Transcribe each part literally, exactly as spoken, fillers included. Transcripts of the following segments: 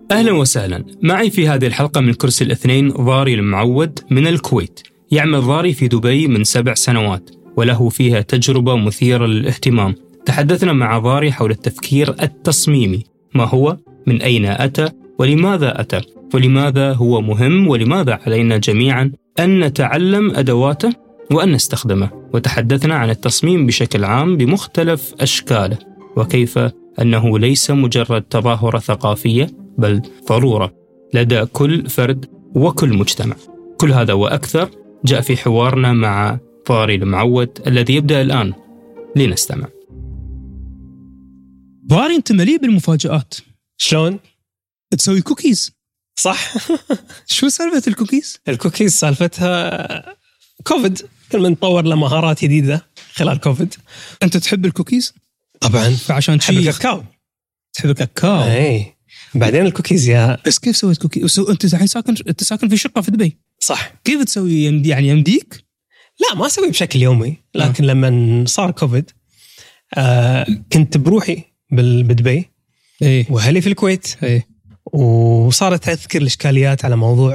أهلا وسهلا، معي في هذه الحلقة من كرسي الاثنين ضاري المعود من الكويت. يعمل ضاري في دبي من سبع سنوات وله فيها تجربة مثيرة للاهتمام. تحدثنا مع ضاري حول التفكير التصميمي، ما هو، من أين أتى، ولماذا أتى، ولماذا هو مهم، ولماذا علينا جميعا أن نتعلم أدواته وأن نستخدمه. وتحدثنا عن التصميم بشكل عام بمختلف أشكاله، وكيف أنه ليس مجرد تظاهرة ثقافية بل ضرورة لدى كل فرد وكل مجتمع. كل هذا وأكثر جاء في حوارنا مع ضاري المعود الذي يبدأ الآن. لنستمع. ضاري، أنت مليء بالمفاجآت. شلون؟ تسوي كوكيز؟ صح. شو سالفة الكوكيز؟ الكوكيز سالفتها كوفيد، كل من نطور له مهارات جديدة خلال كوفيد. أنت تحب الكوكيز؟ طبعا. فعشان تحب الكاكاو؟ تحب الكاكاو؟ اي. بعدين الكوكيز يا بس كيف سويت كوكيز؟ أنت الحين ساكن أنت ساكن في شقة في دبي. صح. كيف تسوي يمدي يعني يمديك؟ لا، ما أسوي بشكل يومي، لكن آه. لما صار كوفيد آه كنت بروحي بدبي إيه. وهلي في الكويت. إيه. وصارت أذكر الإشكاليات على موضوع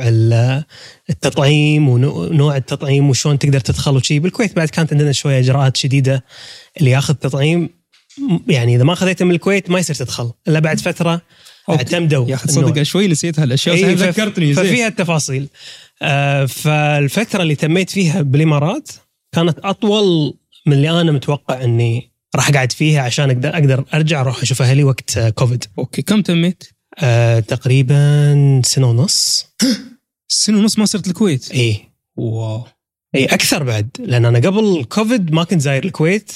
التطعيم ونوع التطعيم وشون تقدر تدخل وشي. بالكويت بعد كانت عندنا شوية إجراءات شديدة، اللي ياخذ تطعيم يعني إذا ما أخذته من الكويت ما يصير تدخل إلا بعد فترة. اعتمدوا يا أخي صدق شوي نسيت هالأشياء. إيه ذكرتني زي ففيها التفاصيل. آه فالفترة اللي تميت فيها بالإمارات كانت أطول من اللي أنا متوقع إني راح أقعد فيها عشان أقدر أقدر أرجع أروح أشوف أهلي وقت كوفيد. أوكي، كم تميت؟ آه تقريبا سنة ونص. سنة ونص ما صرت الكويت؟ إيه. واو. إيه أكثر بعد، لأن أنا قبل كوفيد ما كنت زاير الكويت،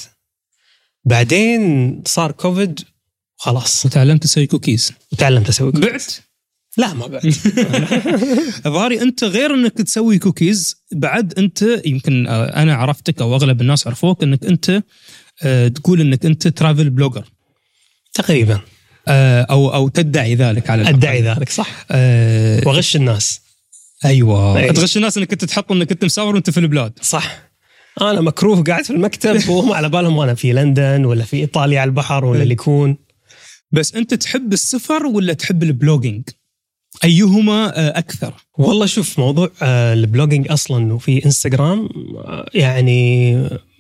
بعدين صار كوفيد خلاص. وتعلمت تسوي كوكيز؟ وتعلمت أسوي كوكيز. بعت؟ لا ما بعت. ضاري، أنت غير أنك تسوي كوكيز بعد أنت يمكن أنا عرفتك أو أغلب الناس عرفوك أنك أنت تقول أنك أنت ترافل بلوجر تقريبا، أو أو تدعي ذلك على الأقل. أدعي ذلك صح. أه وغش الناس. أيوة. أيه. تغش الناس أنك أنت تحط أنك أنت مسافر وأنت في البلاد. صح. أنا مكروه قاعد في المكتب وهم على بالهم وأنا في لندن ولا في إيطاليا على البحر ولا اللي يكون. بس أنت تحب السفر ولا تحب البلوجينج؟ أيهما أكثر؟ والله شوف، موضوع البلوجينج أصلاً وفي إنستغرام يعني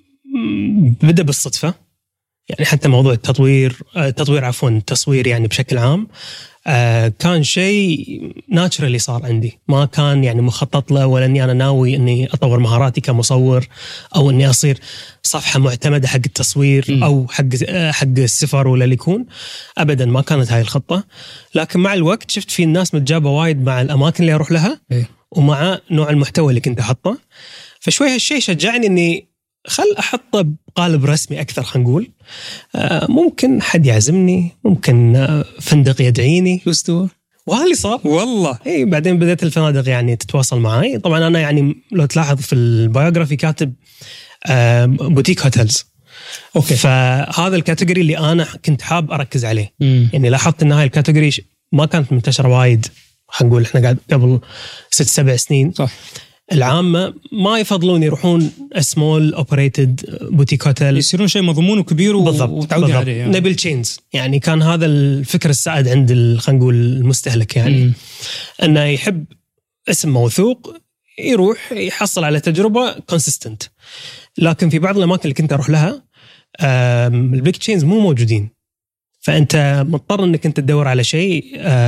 بدأ بالصدفة. يعني حتى موضوع التطوير التطوير عفواً التصوير يعني بشكل عام كان شيء ناتشرالي صار عندي، ما كان يعني مخطط له، ولا أني أنا ناوي أني أطور مهاراتي كمصور أو أني أصير صفحة معتمدة حق التصوير م. أو حق حق السفر ولا اللي يكون. أبداً ما كانت هاي الخطة. لكن مع الوقت شفت في الناس متجابة وايد مع الأماكن اللي أروح لها إيه؟ ومع نوع المحتوى اللي كنت أحطه، فشوي هالشيء شجعني أني خل أحطه بقالب رسمي أكثر. خلينا نقول آه ممكن حد يعزمني، ممكن آه فندق يدعيني. شو استوى؟ وهذا اللي صار والله. إيه بعدين بدأت الفنادق يعني تتواصل معي. طبعا أنا يعني لو تلاحظ في البيوغرافي كاتب آه بوتيك هوتيلز. أوكي. فهذا الكاتيجوري اللي أنا كنت حاب أركز عليه. مم. يعني لاحظت إن هاي الكاتيجوري ما كانت منتشرة وايد. خلينا نقول إحنا قاعد قبل ست سبع سنين. صح. العامة ما يفضلون يروحون سمول اوبريتد بوتيك هوتيل، يصيرون شيء مضمون وكبير وتعودين عليه يعني. نبل تشينز يعني. كان هذا الفكر السائد عند خلينا نقول المستهلك يعني م. انه يحب اسم موثوق يروح يحصل على تجربة كونسيستنت. لكن في بعض الاماكن اللي كنت اروح لها البيج تشينز مو موجودين، فانت مضطر انك انت تدور على شيء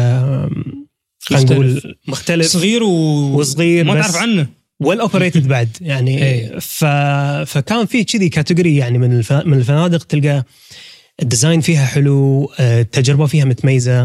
خلينا نقول مختلف، صغير و... وصغير ما تعرف عنه والأوبريتد بعد يعني. ف... فكان في كذي كاتيجوري يعني من الف... من الفنادق تلقى الديزاين فيها حلو، التجربة فيها متميزة،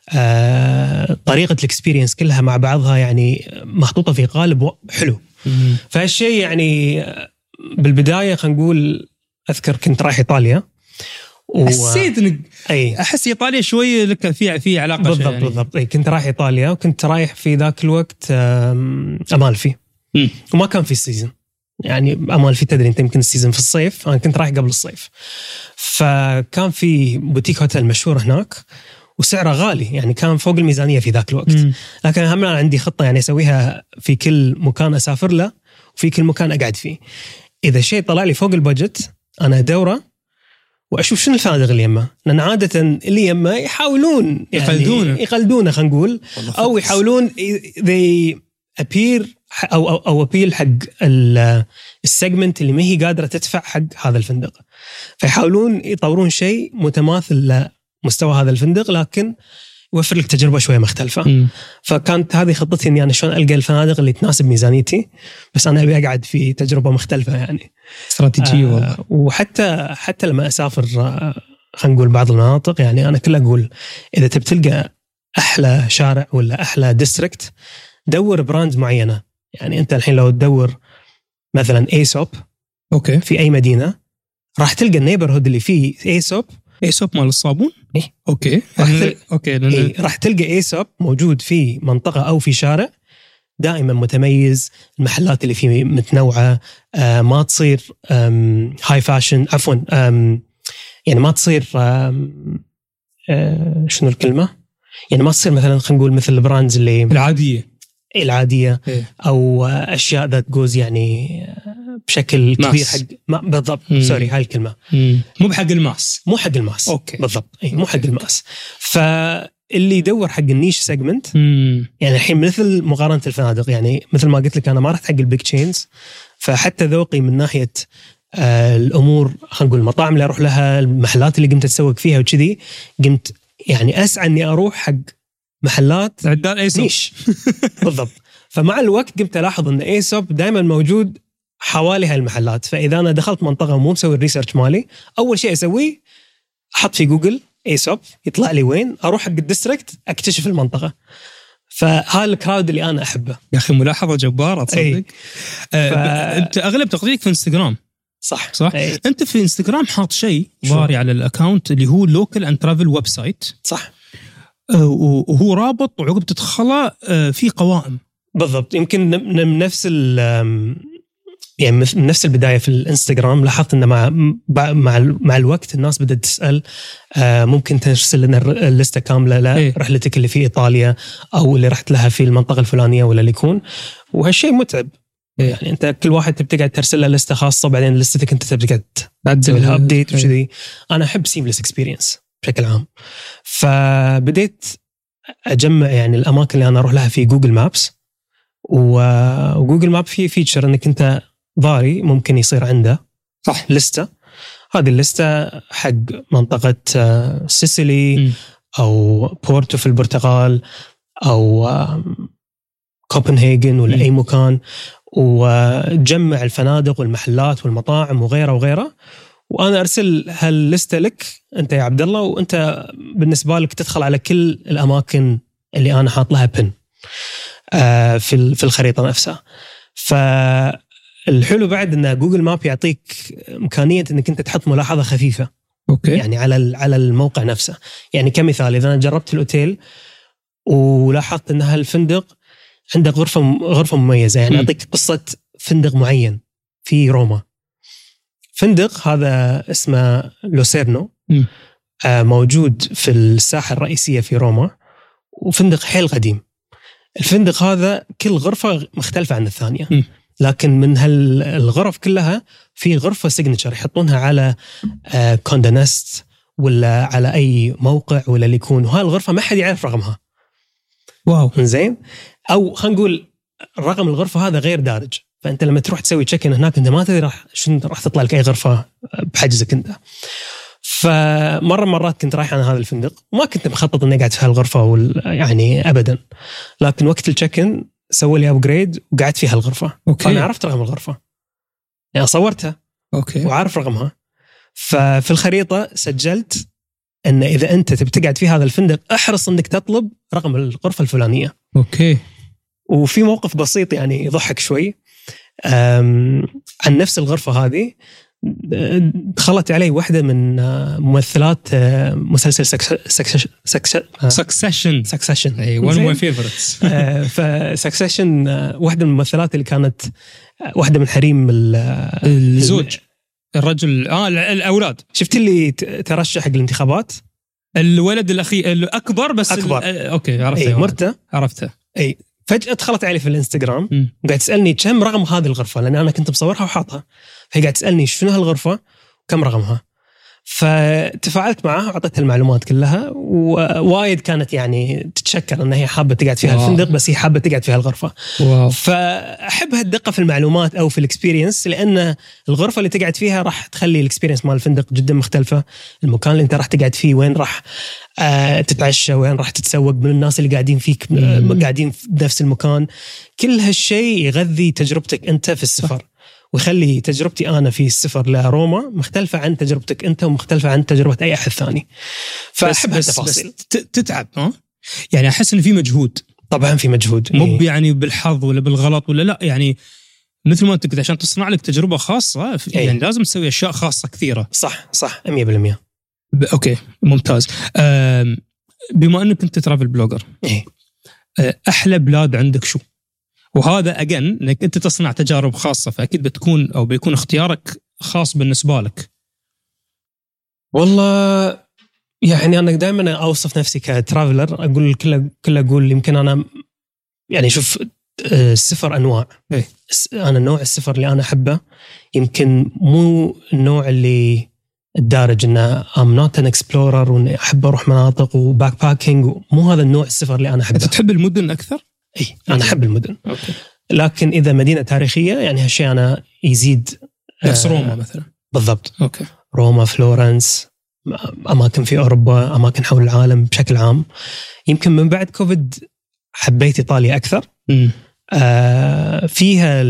طريقة الإكسبيرينس كلها مع بعضها يعني محطوطة في قالب حلو. فهالشيء يعني بالبداية خلينا نقول أذكر كنت رايح إيطاليا و... حسيت إنك أي أحس إيطاليا شوي لك في في علاقة. بالضبط يعني. بالضبط. أي كنت رايح إيطاليا وكنت رايح في ذاك الوقت أمالفي م. وما كان في السيزن يعني. أمالفي تدري أنت يمكن السيزن في الصيف، أنا كنت رايح قبل الصيف. فكان في بوتيك هوتيل مشهور هناك وسعره غالي يعني، كان فوق الميزانية في ذاك الوقت م. لكن هم أنا عندي خطة يعني أسويها في كل مكان أسافر له وفي كل مكان أقعد فيه. إذا شيء طلع لي فوق البادجت أنا دورة واشوف شنو الفنادق اللي يمه، لان عاده اللي يمه يحاولون يعني يقلدونه يقلدونه خلينا نقول، او يحاولون they appear او او, أو appeal حق السيجمنت اللي ما هي قادره تدفع حق هذا الفندق، فيحاولون يطورون شيء متماثل لمستوى هذا الفندق لكن يوفر لك تجربه شويه مختلفه. م. فكانت هذه خطتي اني انا شلون القى الفنادق اللي تناسب ميزانيتي، بس انا ابي اقعد في تجربه مختلفه يعني استراتيجيه والله. آه وحتى حتى لما اسافر آه خلينا نقول بعض المناطق، يعني انا كله اقول اذا تبي تلقى احلى شارع ولا احلى ديستريكت دور براند معينه. يعني انت الحين لو تدور مثلا ايسوب اوكي في اي مدينه راح تلقى النيبرهود اللي فيه ايسوب. ايسوب مال الصابون؟ إيه؟ اوكي راح تل... اوكي لأن... إيه؟ راح تلقى ايسوب موجود في منطقه او في شارع دائما متميز، المحلات اللي فيه متنوعه، آه ما تصير هاي فاشن عفوا يعني ما تصير آه شنو الكلمه، يعني ما تصير مثلا خلينا نقول مثل البراندز اللي العاديه العاديه إيه؟ او اشياء ذات جوز يعني بشكل ماس. كبير حق ما بالضبط مم. سوري هاي الكلمه مم. مو بحق الماس، مو حق الماس. أوكي. بالضبط أي مو حق الماس. فاللي يدور حق النيش سيجمنت مم. يعني الحين مثل مقارنه الفنادق، يعني مثل ما قلت لك انا ما رحت حق البيج تشينز، فحتى ذوقي من ناحيه آه الامور خلينا نقول المطاعم اللي اروح لها، المحلات اللي قمت اتسوق فيها وكذي، قمت يعني اسعى اني اروح حق محلات عدال ايسوب نيش. بالضبط. فمع الوقت قمت الاحظ ان ايسوب دائما موجود حوالي هالمحلات، فاذا انا دخلت منطقه ومو مسوي الريسيرش مالي، اول شيء اسويه احط في جوجل ايسوب يطلع لي وين، اروح حق الديستريكت اكتشف المنطقه. فهذا الكراود اللي انا احبه. يا اخي ملاحظه جباره تصدق. أي. آه ف... انت اغلب تقضيك في انستغرام صح صح؟ أي. انت في انستغرام حاط شيء ضاري على الاكاونت اللي هو لوكال اند ترافل ويب سايت صح، وهو رابط وعقب تدخله في قوائم. بالضبط. يمكن من نفس ال يعني من نفس البدايه في الانستغرام لاحظت ان مع مع مع الوقت الناس بدات تسال ممكن ترسل لنا الليسته كامله لرحلتك اللي في ايطاليا او اللي رحت لها في المنطقه الفلانيه ولا اللي يكون، وهالشيء متعب. يعني انت كل واحد تبتقعد ترسل له لسته خاصه، بعدين لستك انت تبتقعد تسوي لها ابديت وكذي. انا احب سيملس اكسبيرينس بشكل عام، فبديت اجمع يعني الاماكن اللي انا اروح لها في جوجل مابس. وجوجل ماب فيه فيتشر انك انت ضاري ممكن يصير عنده صح لسته، هذه اللسته حق منطقه سيسيلي م. او بورتو في البرتغال او كوبنهاجن ولا م. اي مكان، وجمع الفنادق والمحلات والمطاعم وغيره وغيره، وانا ارسل هاللسته لك انت يا عبد الله، وانت بالنسبه لك تدخل على كل الاماكن اللي انا حاط لها بن في في الخريطه نفسها. فالحلو بعد ان جوجل ماب يعطيك امكانيه انك انت تحط ملاحظه خفيفه اوكي يعني على على الموقع نفسه. يعني كمثال اذا انا جربت الاوتيل ولاحظت ان هالفندق عنده غرفه غرفه مميزه، يعني اعطيك قصه فندق معين في روما. فندق هذا اسمه لوسيرنو، آه موجود في الساحه الرئيسيه في روما، وفندق حيل قديم. الفندق هذا كل غرفه مختلفه عن الثانيه، م. لكن من هالغرف كلها في غرفه سيجنتشر يحطونها على آه كوندنست ولا على اي موقع ولا اللي يكون، وهاي الغرفه ما حد يعرف رقمها. واو زين. او خلينا نقول رقم الغرفه هذا غير دارج، فانت لما تروح تسوي تشيك ان هناك انت ما تدري راح شنو راح تطلع لك اي غرفه بحجزك انت. فمره مرات كنت رايح على هذا الفندق وما كنت مخطط اني اقعد في هالغرفه وال... يعني ابدا، لكن وقت التشيك-ان سووا لي ابجريد وقعدت في هالغرفه. أوكي. فانا عرفت رقم الغرفه، يعني صورتها اوكي وعارف رقمها. ففي الخريطه سجلت ان اذا انت تبي تقعد في هذا الفندق احرص انك تطلب رقم الغرفه الفلانيه. اوكي. وفي موقف بسيط يعني يضحك شوي عن نفس الغرفة هذه، دخلت علي واحدة من ممثلات مسلسل سكسيشن. سكسيشن اي one of my favorites. فسكسيشن واحدة من الممثلات اللي كانت واحدة من حريم الزوج الرجل اه الاولاد. شفت اللي ترشح حق الانتخابات، الولد الاخي الاكبر بس اكبر ال... اوكي عرفته. أي مرته عرفته. اي فجأة دخلت علي في الانستغرام وقاعد تسألني كم رقم هذه الغرفة، لأن أنا كنت مصورها وحاطها. فهي قاعد تسألني شنو هالغرفة وكم رقمها. فتفاعلت معها وعطيتها المعلومات كلها، ووايد كانت يعني تتشكر ان هي حابه تقعد في هالفندق، بس هي حابه تقعد في هالغرفه. واو. فاحب هالدقه في المعلومات او في الاكسبيرينس، لان الغرفه اللي تقعد فيها راح تخلي الاكسبيرينس مال الفندق جدا مختلفه. المكان اللي انت راح تقعد فيه، وين راح آه تتعشى، وين راح تتسوق، من الناس اللي قاعدين فيك آه قاعدين في نفس المكان، كل هالشيء يغذي تجربتك انت في السفر، ويخلي تجربتي أنا في السفر لروما مختلفة عن تجربتك أنت، ومختلفة عن تجربة أي أحد ثاني. فأحب التفاصيل. تتعب ها؟ يعني أحس إن في مجهود. طبعا في مجهود، مو إيه؟ يعني بالحظ ولا بالغلط ولا لا، يعني مثل ما أنت عشان تصنع لك تجربة خاصة يعني إيه؟ لازم تسوي أشياء خاصة كثيرة. صح صح مية بالمية. أوكي ممتاز. بما أنك أنت ترافل بلوجر، إيه؟ أحلى بلاد عندك شو؟ وهذا أجن إنك أنت تصنع تجارب خاصة، فأكيد بتكون أو بيكون اختيارك خاص بالنسبة لك. والله يعني أنا دائما أوصف نفسي كترافلر، أقول كل كل أقول يمكن أنا يعني شوف السفر أنواع. إيه؟ أنا نوع السفر اللي أنا أحبه يمكن مو النوع اللي الدارج، إنه I'm not an explorer وإني أحب أروح مناطق وباك باكينج، مو هذا النوع السفر اللي أنا أحبه. أنت تحب المدن أكثر؟ اي انا احب المدن. أوكي. لكن اذا مدينه تاريخيه يعني هالشيء انا يزيد. نفس روما مثلا. بالضبط. اوكي. روما، فلورنس، اماكن في اوروبا، اماكن حول العالم بشكل عام. يمكن من بعد كوفيد حبيت ايطاليا اكثر. آه فيها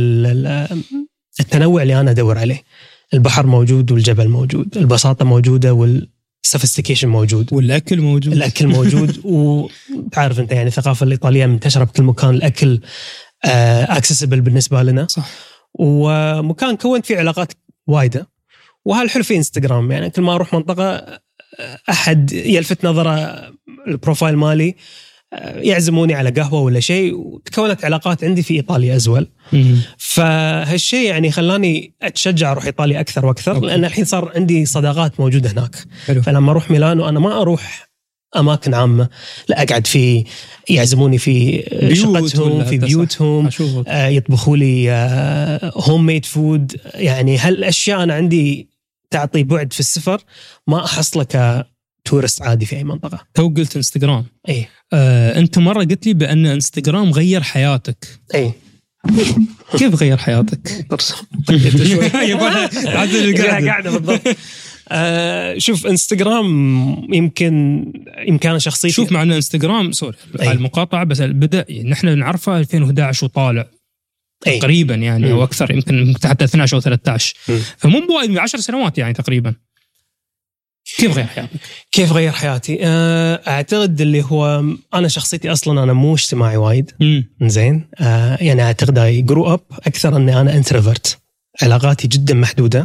التنوع اللي انا ادور عليه، البحر موجود والجبل موجود، البساطه موجوده وال سوفيستيكيشن موجود، والاكل موجود. الاكل موجود وتعرف انت يعني الثقافه الايطاليه منتشره بكل مكان، الاكل اكسسبل بالنسبه لنا. صح. ومكان كونت فيه علاقات وايده، وهالحلو في انستغرام. يعني كل ما اروح منطقه احد يلفت نظره البروفايل مالي، يعزموني على قهوه ولا شيء، وتكونت علاقات عندي في ايطاليا ازول. فهالشيء يعني خلاني اتشجع اروح ايطاليا اكثر واكثر. أوكي. لان الحين صار عندي صداقات موجوده هناك. حلو. فلما اروح ميلانو انا ما اروح اماكن عامه، لا اقعد في يعزموني في شقتهم، في بيوتهم، آه يطبخوا لي آه هوم ميد فود. يعني هالاشياء انا عندي تعطي بعد في السفر ما احصله كتورست عادي في اي منطقه. تو قلت انستغرام. اي آه، انت مره قلت لي بان انستغرام غير حياتك. اي كيف غير حياتك؟ طيب شوي قاعده بالضبط. آه شوف انستغرام يمكن يمكن شخصيتي. شوف معنا انستغرام سوري على المقاطعه، بس بدا نحن نعرفه ألفين وإحدى عشر وطالع تقريبا يعني م. او اكثر، يمكن حتى اثني عشر او ثلاثة عشر، فمو بعد عشر سنوات يعني تقريبا. كيف غير حياتك؟ كيف غير حياتي؟ اعتقد اللي هو انا شخصيتي اصلا انا مو اجتماعي وايد. زين آه يعني اعتقد اي جرو اب اكثر اني انا انتروفرت، علاقاتي جدا محدوده،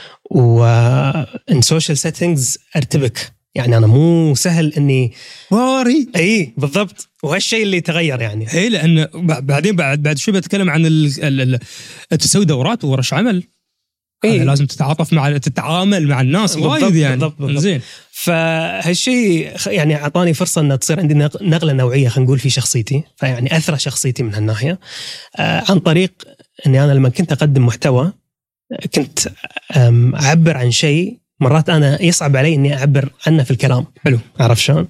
وان سوشيال سيتنجز ارتبك. يعني انا مو سهل اني واري. اي بالضبط، وهالشيء اللي تغير يعني. اي لان بعدين بعد بعد شوي بتكلم عن ال تسوي دورات وورش عمل. إيه؟ لازم تتعاطف مع تتعامل مع الناس وايد يعني. بالضبط بالضبط. زين. فهالشيء يعني اعطاني فرصه ان تصير عندي نقله نوعيه خلينا نقول في شخصيتي، فيعني اثرى شخصيتي من هالناحيه آه عن طريق اني انا لما كنت اقدم محتوى كنت اعبر عن شيء مرات انا يصعب علي اني اعبر عنه في الكلام. حلو. عرف شلون؟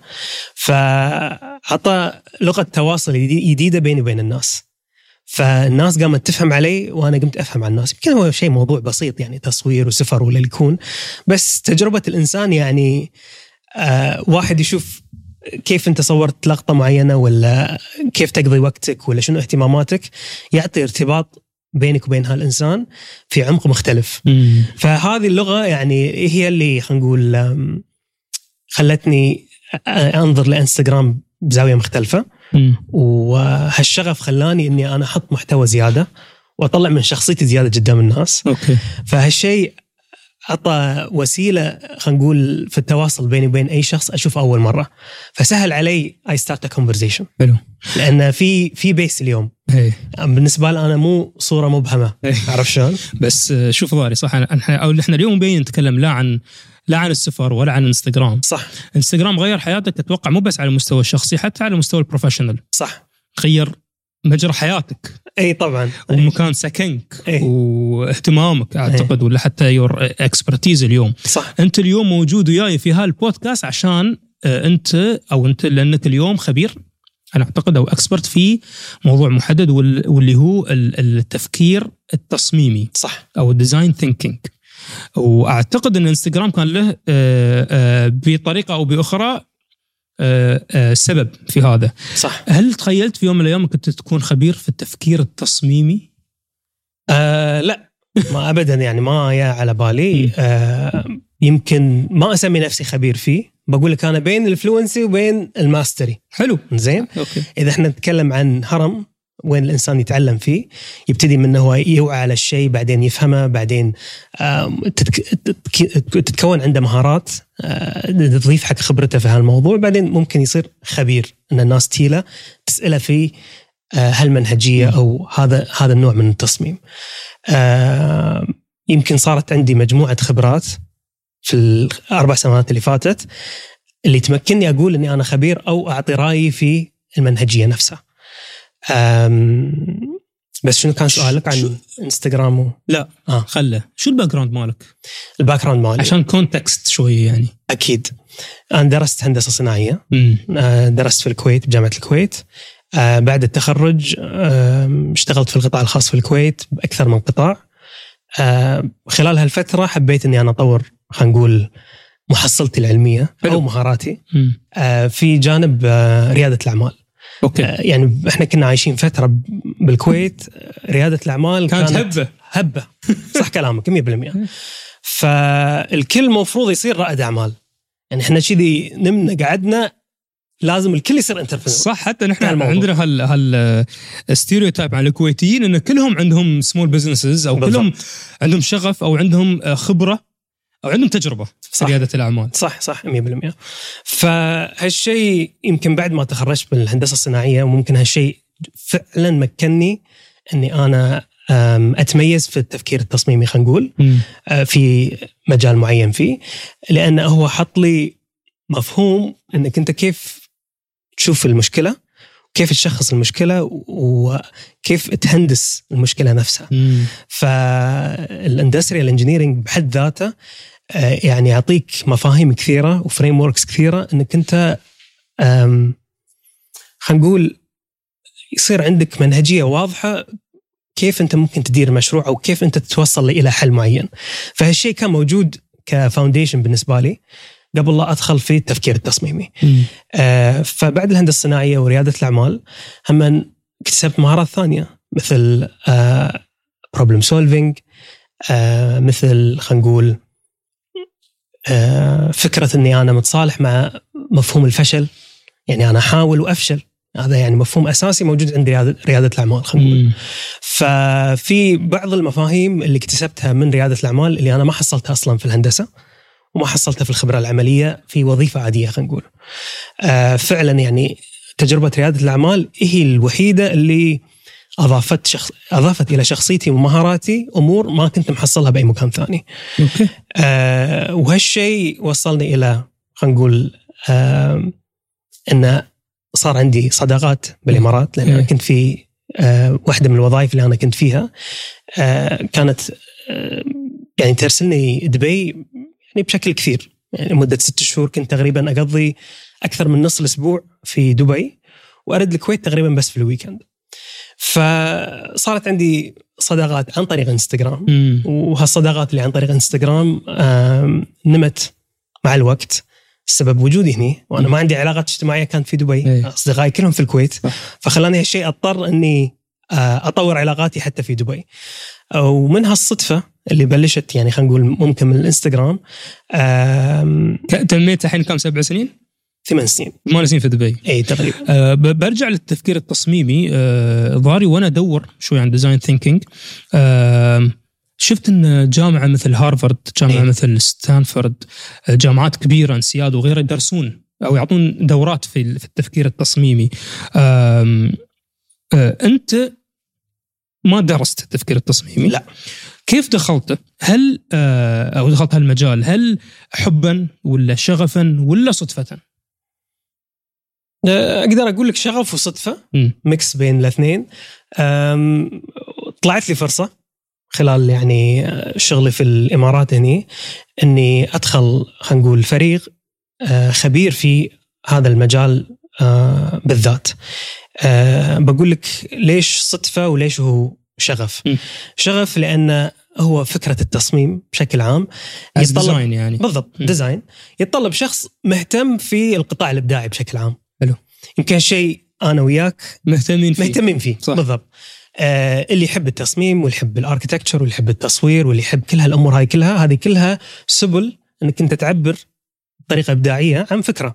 فعطى لغه تواصل جديده بيني وبين الناس، فالناس قامت تفهم علي وانا قمت افهم عن الناس. يمكن هو شيء موضوع بسيط يعني تصوير وسفر ولا يكون، بس تجربه الانسان يعني آه واحد يشوف كيف انت صورت لقطه معينه، ولا كيف تقضي وقتك، ولا شنو اهتماماتك، يعطي ارتباط بينك وبين هالإنسان في عمق مختلف. مم. فهذه اللغة يعني هي اللي خلينا نقول خلتني أنظر لإنستغرام بزاوية مختلفة. مم. وهالشغف خلاني إني أنا أحط محتوى زيادة وأطلع من شخصيتي زيادة قدام الناس. أوكي. فهالشيء عطى وسيلة خلينا نقول في التواصل بيني وبين أي شخص أشوف أول مرة، فسهل علي I start a conversation. حلو. لأن في في بيس اليوم. هي. بالنسبة لي أنا مو صورة مبهمة. عرف شلون؟ بس شوف ضاري صح، احنا أو احنا اليوم بين نتكلم لا عن لا عن السفر ولا عن انستغرام. صح. انستغرام غير حياتك أتوقع مو بس على المستوى الشخصي، حتى على المستوى البروفيشنال. صح. غير مجرى حياتك. اي طبعا. ومكان سكنك أي. واهتمامك اعتقد أي. ولا حتى يور اكسبرتيز اليوم. صح. انت اليوم موجود وياي في هالبودكاست عشان انت او انت لانك اليوم خبير انا اعتقد او اكسبرت في موضوع محدد واللي هو التفكير التصميمي. صح. او الديزاين ثينكينج. واعتقد ان انستغرام كان له بطريقه او باخرى سبب في هذا. صح. هل تخيلت في يوم من الايام كنت تكون خبير في التفكير التصميمي؟ آه لا ما ابدا يعني ما يا على بالي. آه يمكن ما اسمي نفسي خبير فيه، بقول لك انا بين الفلوينسي وبين الماستري. حلو. زين. أوكي. اذا احنا نتكلم عن هرم وين الانسان يتعلم فيه، يبتدي من هو يوعى على الشيء بعدين يفهمه بعدين تتكون عنده مهارات تضيف حق خبرته في هالموضوع، بعدين ممكن يصير خبير ان الناس تيله تساله في هالمنهجيه او هذا هذا النوع من التصميم. يمكن صارت عندي مجموعه خبرات في الاربع سنوات اللي فاتت اللي تمكنني اقول اني انا خبير او اعطي رايي في المنهجيه نفسها. بس شنو كان سؤالك عن انستغرام و... لا آه. خله شو الباك جراوند مالك؟ الباك جراوند مالي عشان كونتكست شويه يعني. اكيد انا درست هندسه صناعيه. مم. درست في الكويت بجامعه الكويت. بعد التخرج اشتغلت في القطاع الخاص في الكويت باكثر من قطاع. خلال هالفتره حبيت اني انا اطور خلينا نقول محصلتي العلميه او مهاراتي مم. في جانب رياده الاعمال. أوكي. يعني احنا كنا عايشين فتره بالكويت رياده الاعمال كانت, كانت هبه هبه صح كلامك مية بالمية. فالكل مفروض يصير رائد اعمال، يعني احنا كذي نمنا قعدنا لازم الكل يصير انتربرنور. صح. حتى نحن عندنا هال هال ستيريوتايب عن الكويتيين ان كلهم عندهم سمول بزنسز او بالضبط. كلهم عندهم شغف او عندهم خبره أو عندهم تجربة في ريادة الأعمال. صح صح مية بالمية. فهالشيء يمكن بعد ما تخرجت من الهندسة الصناعية وممكن هالشيء فعلا مكنني أني أنا أتميز في التفكير التصميمي خلينا نقول في مجال معين فيه، لأنه هو حط لي مفهوم أنك أنت كيف تشوف المشكلة كيف تشخص المشكلة وكيف تهندس المشكلة نفسها. فالاندستريال انجينيرينج بحد ذاته يعني يعطيك مفاهيم كثيرة وفريم ووركس كثيرة انك انت خلينا نقول يصير عندك منهجية واضحة كيف انت ممكن تدير مشروع او كيف انت تتوصل الى حل معين. فهالشيء كان موجود كفاونديشن بالنسبة لي قبل لا أدخل في التفكير التصميمي. آه فبعد الهندسة الصناعية وريادة الأعمال هم اكتسبت مهارات ثانية مثل آه problem solving، آه مثل خلينا نقول آه فكرة أني أنا متصالح مع مفهوم الفشل، يعني أنا أحاول وأفشل، هذا يعني مفهوم أساسي موجود عند ريادة, ريادة الأعمال خلينا نقول. ففي بعض المفاهيم اللي اكتسبتها من ريادة الأعمال اللي أنا ما حصلتها أصلا في الهندسة وما حصلتها في الخبرة العملية في وظيفة عادية خلينا نقول. آه فعلا يعني تجربة ريادة الأعمال هي الوحيدة اللي أضافت شخص أضافت إلى شخصيتي ومهاراتي أمور ما كنت محصلها بأي مكان ثاني. أوكي. آه وهالشيء وصلني إلى خلينا نقول آه إن صار عندي صداقات بالإمارات، لأن أنا كنت في آه واحدة من الوظائف اللي أنا كنت فيها آه كانت آه يعني ترسلني دبي يعني بشكل كثير، يعني مدة ست شهور كنت تقريبا أقضي أكثر من نص الأسبوع في دبي وأرد الكويت تقريبا بس في الويكند. فصارت عندي صداقات عن طريق انستغرام، وهالصداقات اللي عن طريق انستغرام نمت مع الوقت السبب وجودي هني، وأنا ما عندي علاقات اجتماعية كانت في دبي، أصدقائي كلهم في الكويت، فخلاني هالشيء أضطر أني أطور علاقاتي حتى في دبي. ومن هالصدفة اللي بلشت يعني خلينا نقول ممكن من الانستغرام. تميت الحين كم سبع سنين؟ ثمان سنين. ثمان سنين في دبي. اي تقريبا. أه برجع للتفكير التصميمي. أه ضاري وانا ادور شوي عن ديزاين ثينكينج، أه شفت ان جامعه مثل هارفارد، جامعه أي. مثل ستانفورد، جامعات كبيره انسياد وغيرها يدرسون او يعطون دورات في التفكير التصميمي. أه أه انت ما درست التفكير التصميمي؟ لا. كيف دخلت؟ هل أو دخلت هالمجال هل حبا ولا شغفا ولا صدفة؟ اقدر اقول لك شغف وصدفه م. ميكس بين الاثنين. طلعت لي فرصه خلال يعني شغلي في الامارات هني اني ادخل خلينا نقول فريق خبير في هذا المجال بالذات. بقول لك ليش صدفه وليش هو شغف. م. شغف لان هو فكره التصميم بشكل عام ديزاين يعني بالضبط م. ديزاين يتطلب شخص مهتم في القطاع الابداعي بشكل عام. حلو. يمكن شيء انا وياك مهتمين فيه مهتمين فيه صح. بالضبط. آه اللي يحب التصميم واللي يحب الاركيتكتشر واللي يحب التصوير واللي يحب كل هالامور هاي كلها هذه كلها سبل انك انت تعبر بطريقه ابداعيه عن فكره.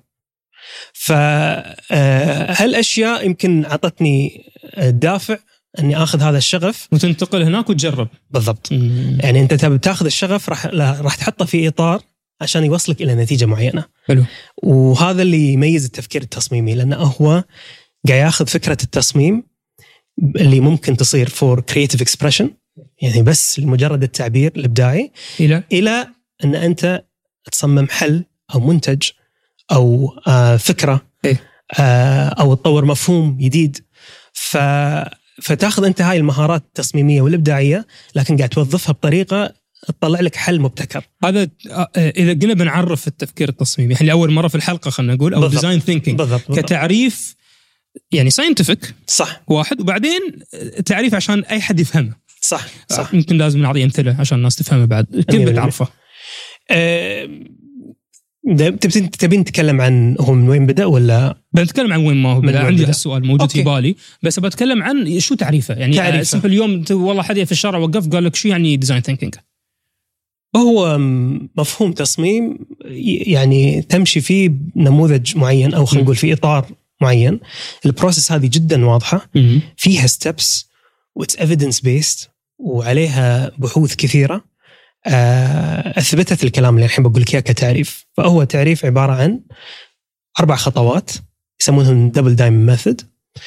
فهالاشياء يمكن عطتني دافع اني اخذ هذا الشغف وتنتقل هناك وتجرب. بالضبط. مم. يعني انت تبي تاخذ الشغف راح راح تحطه في اطار عشان يوصلك الى نتيجه معينه. حلو. وهذا اللي يميز التفكير التصميمي لانه هو قاعد ياخذ فكره التصميم اللي ممكن تصير فور كرييتيف اكسبريشن يعني بس لمجرد التعبير الابداعي الى الى ان انت تصمم حل او منتج او آه فكره إيه؟ آه او تطور مفهوم جديد. ف فتاخذ انت هاي المهارات التصميميه والابداعيه لكن قاعد توظفها بطريقه تطلع لك حل مبتكر. هذا اذا قلنا بنعرف التفكير التصميمي يعني اول مره في الحلقه خلينا نقول او ديزاين ثينكينج كتعريف يعني ساينتفك صح واحد وبعدين تعريف عشان اي حد يفهمه. صح صح. يمكن لازم نعطي امثله عشان الناس تفهمه بعد كيف بتعرفه. أه تبين تبين نتكلم عن هو من وين بدأ ولا بنتكلم عن وين ما هو بدأ؟ عندي هالسؤال موجود أوكي. في بالي بس بتكلم عن شو تعريفه يعني تعريفه. اليوم والله حد في الشارع وقف قال لك شو يعني ديزاين ثينكينج؟ هو مفهوم تصميم يعني تمشي فيه نموذج معين او خلينا نقول في اطار معين. البروسيس هذه جدا واضحه م- فيها ستيبس واتس ايفيدنس بيست وعليها بحوث كثيره اثبتت الكلام اللي الحين بقول لك اياه كتعريف. فهو تعريف عباره عن اربع خطوات يسمونهم دبل دايموند ميثود.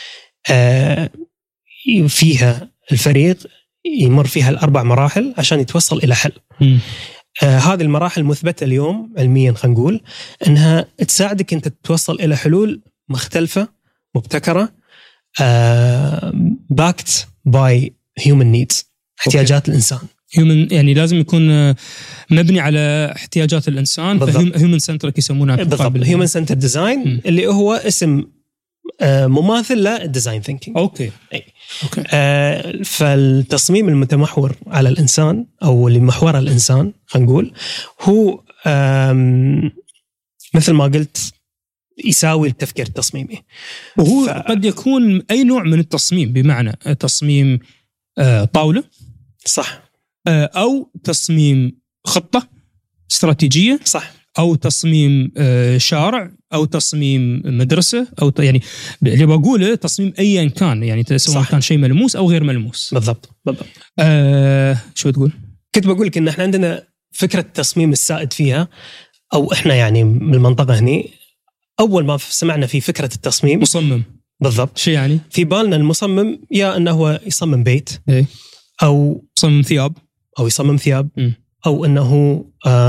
فيها الفريق يمر فيها الاربع مراحل عشان يتوصل الى حل. آه هذه المراحل مثبته اليوم علميا خلينا نقول انها تساعدك انت توصل الى حلول مختلفه مبتكره باكت باي هيومن نيدز احتياجات الانسان. هيومن يعني لازم يكون مبني على احتياجات الانسان. هيومن سنترك يسمونها بالضبط. هيومن سنتر ديزاين اللي هو اسم آه مماثل للديزاين ثينكينج. اوكي أي. اوكي آه فالتصميم المتمحور على الانسان او اللي محوره الانسان خلينا نقول هو مثل ما قلت يساوي التفكير التصميمي. وهو ف... قد يكون اي نوع من التصميم بمعنى تصميم آه طاوله صح آه او تصميم خطه استراتيجيه صح او تصميم آه شارع او تصميم مدرسه او يعني اللي بقوله تصميم ايا كان يعني سواء كان شيء ملموس او غير ملموس. بالضبط بالضبط. آه شو تقول؟ كنت بقول لك ان احنا عندنا فكره التصميم السائد فيها او احنا يعني من المنطقه هني اول ما سمعنا في فكره التصميم مصمم. بالضبط. شو يعني؟ في بالنا المصمم يا انه هو يصمم بيت إيه؟ او يصمم ثياب او يصمم ثياب م. او انه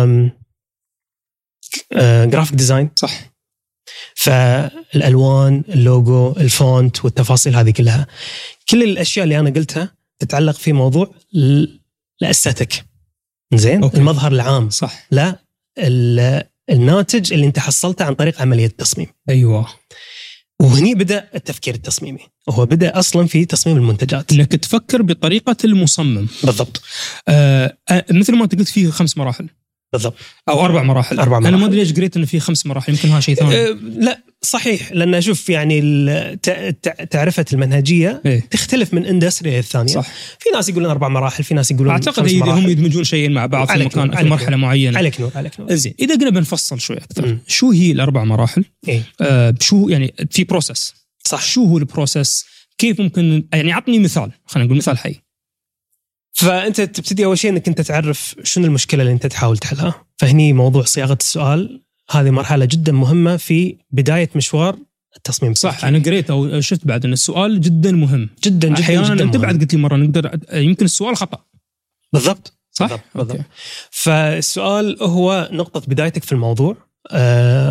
جرافيك ديزاين. صح. فالالوان اللوجو الفونت والتفاصيل هذه كلها كل الاشياء اللي انا قلتها تتعلق في موضوع الاستاتيك زين أوكي. المظهر العام صح. لا الناتج اللي انت حصلته عن طريق عمليه التصميم. ايوه. وهني بدا التفكير التصميمي. هو بدا اصلا في تصميم المنتجات انك تفكر بطريقه المصمم. بالضبط. آه مثل ما انت قلت فيه خمس مراحل. بالضبط. او اربع مراحل. اربع مراحل. انا ما ادري ليش قريت انه في خمس مراحل يمكن هذا شيء ثاني. أه لا صحيح لان اشوف يعني تعرفه المنهجيه إيه؟ تختلف من اندستري للثانيه. صح. في ناس يقولون اربع مراحل في ناس يقولون اعتقد اذا هم يدمجون شيئين مع بعض في مكان في مرحله معينه. عليك نور عليك نور. زين اذا قلنا بنفصل شوي اكثر م. شو هي الاربع مراحل؟ إيه؟ آه شو يعني في بروسس صح. شو هو البروسس؟ كيف ممكن يعني عطني مثال خلينا نقول مثال حي. فانت تبتدي اول شيء انك انت تعرف شنو المشكله اللي انت تحاول تحلها. فهني موضوع صياغه السؤال هذه مرحله جدا مهمه في بدايه مشوار التصميم. صح. انا قريت او شفت بعد ان السؤال جدا مهم جدا جدا احيانا جدا انت مهم. بعد قلت لي مره نقدر يمكن السؤال خطا. بالضبط صح. بالضبط. بالضبط. فالسؤال هو نقطه بدايتك في الموضوع. آه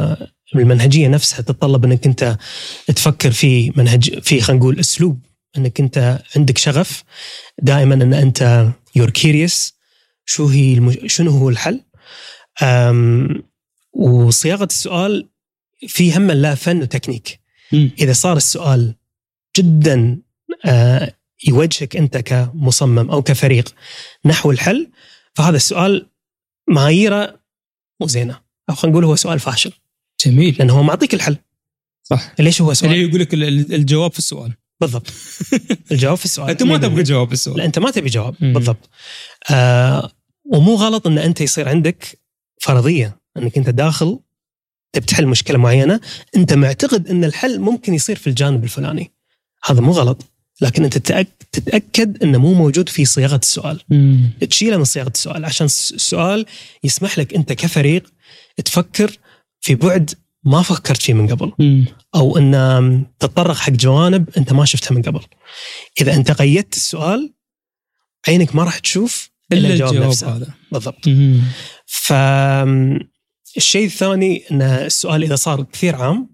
المنهجية نفسها تتطلب أنك أنت تفكر في منهج في خلينا نقول أسلوب أنك أنت عندك شغف دائما، أن أنت you're curious شو هي المج... شنو هو الحل. أم... وصياغة السؤال في هم لا فن وتكنيك. م. إذا صار السؤال جدا أه يوجهك أنت كمصمم أو كفريق نحو الحل، فهذا السؤال معاييره مو زينة، أو خلينا نقول هو سؤال فاشل. جميل. لأنه هو معطيك الحل. صح. ليش هو سؤال؟ اللي يقول لك الجواب في السؤال. بالضبط. الجواب في السؤال. أنت ما تبغى جواب في السؤال. لا أنت ما تبي جواب. م. بالضبط. آه ومو غلط أن أنت يصير عندك فرضية أنك أنت داخل تبي تحل مشكلة معينة، أنت معتقد أن الحل ممكن يصير في الجانب الفلاني. هذا مو غلط، لكن أنت تتأكد أنه مو موجود في صياغة السؤال. مم. تشيله من صياغة السؤال عشان السؤال يسمح لك أنت كفريق تفكر في بعد ما فكرت فيه من قبل. مم. أو أن تتطرق حق جوانب أنت ما شفتها من قبل. إذا أنت قيدت السؤال عينك ما راح تشوف إلا الجواب نفسه. هذا. بالضبط. فالشيء الثاني أن السؤال إذا صار كثير عام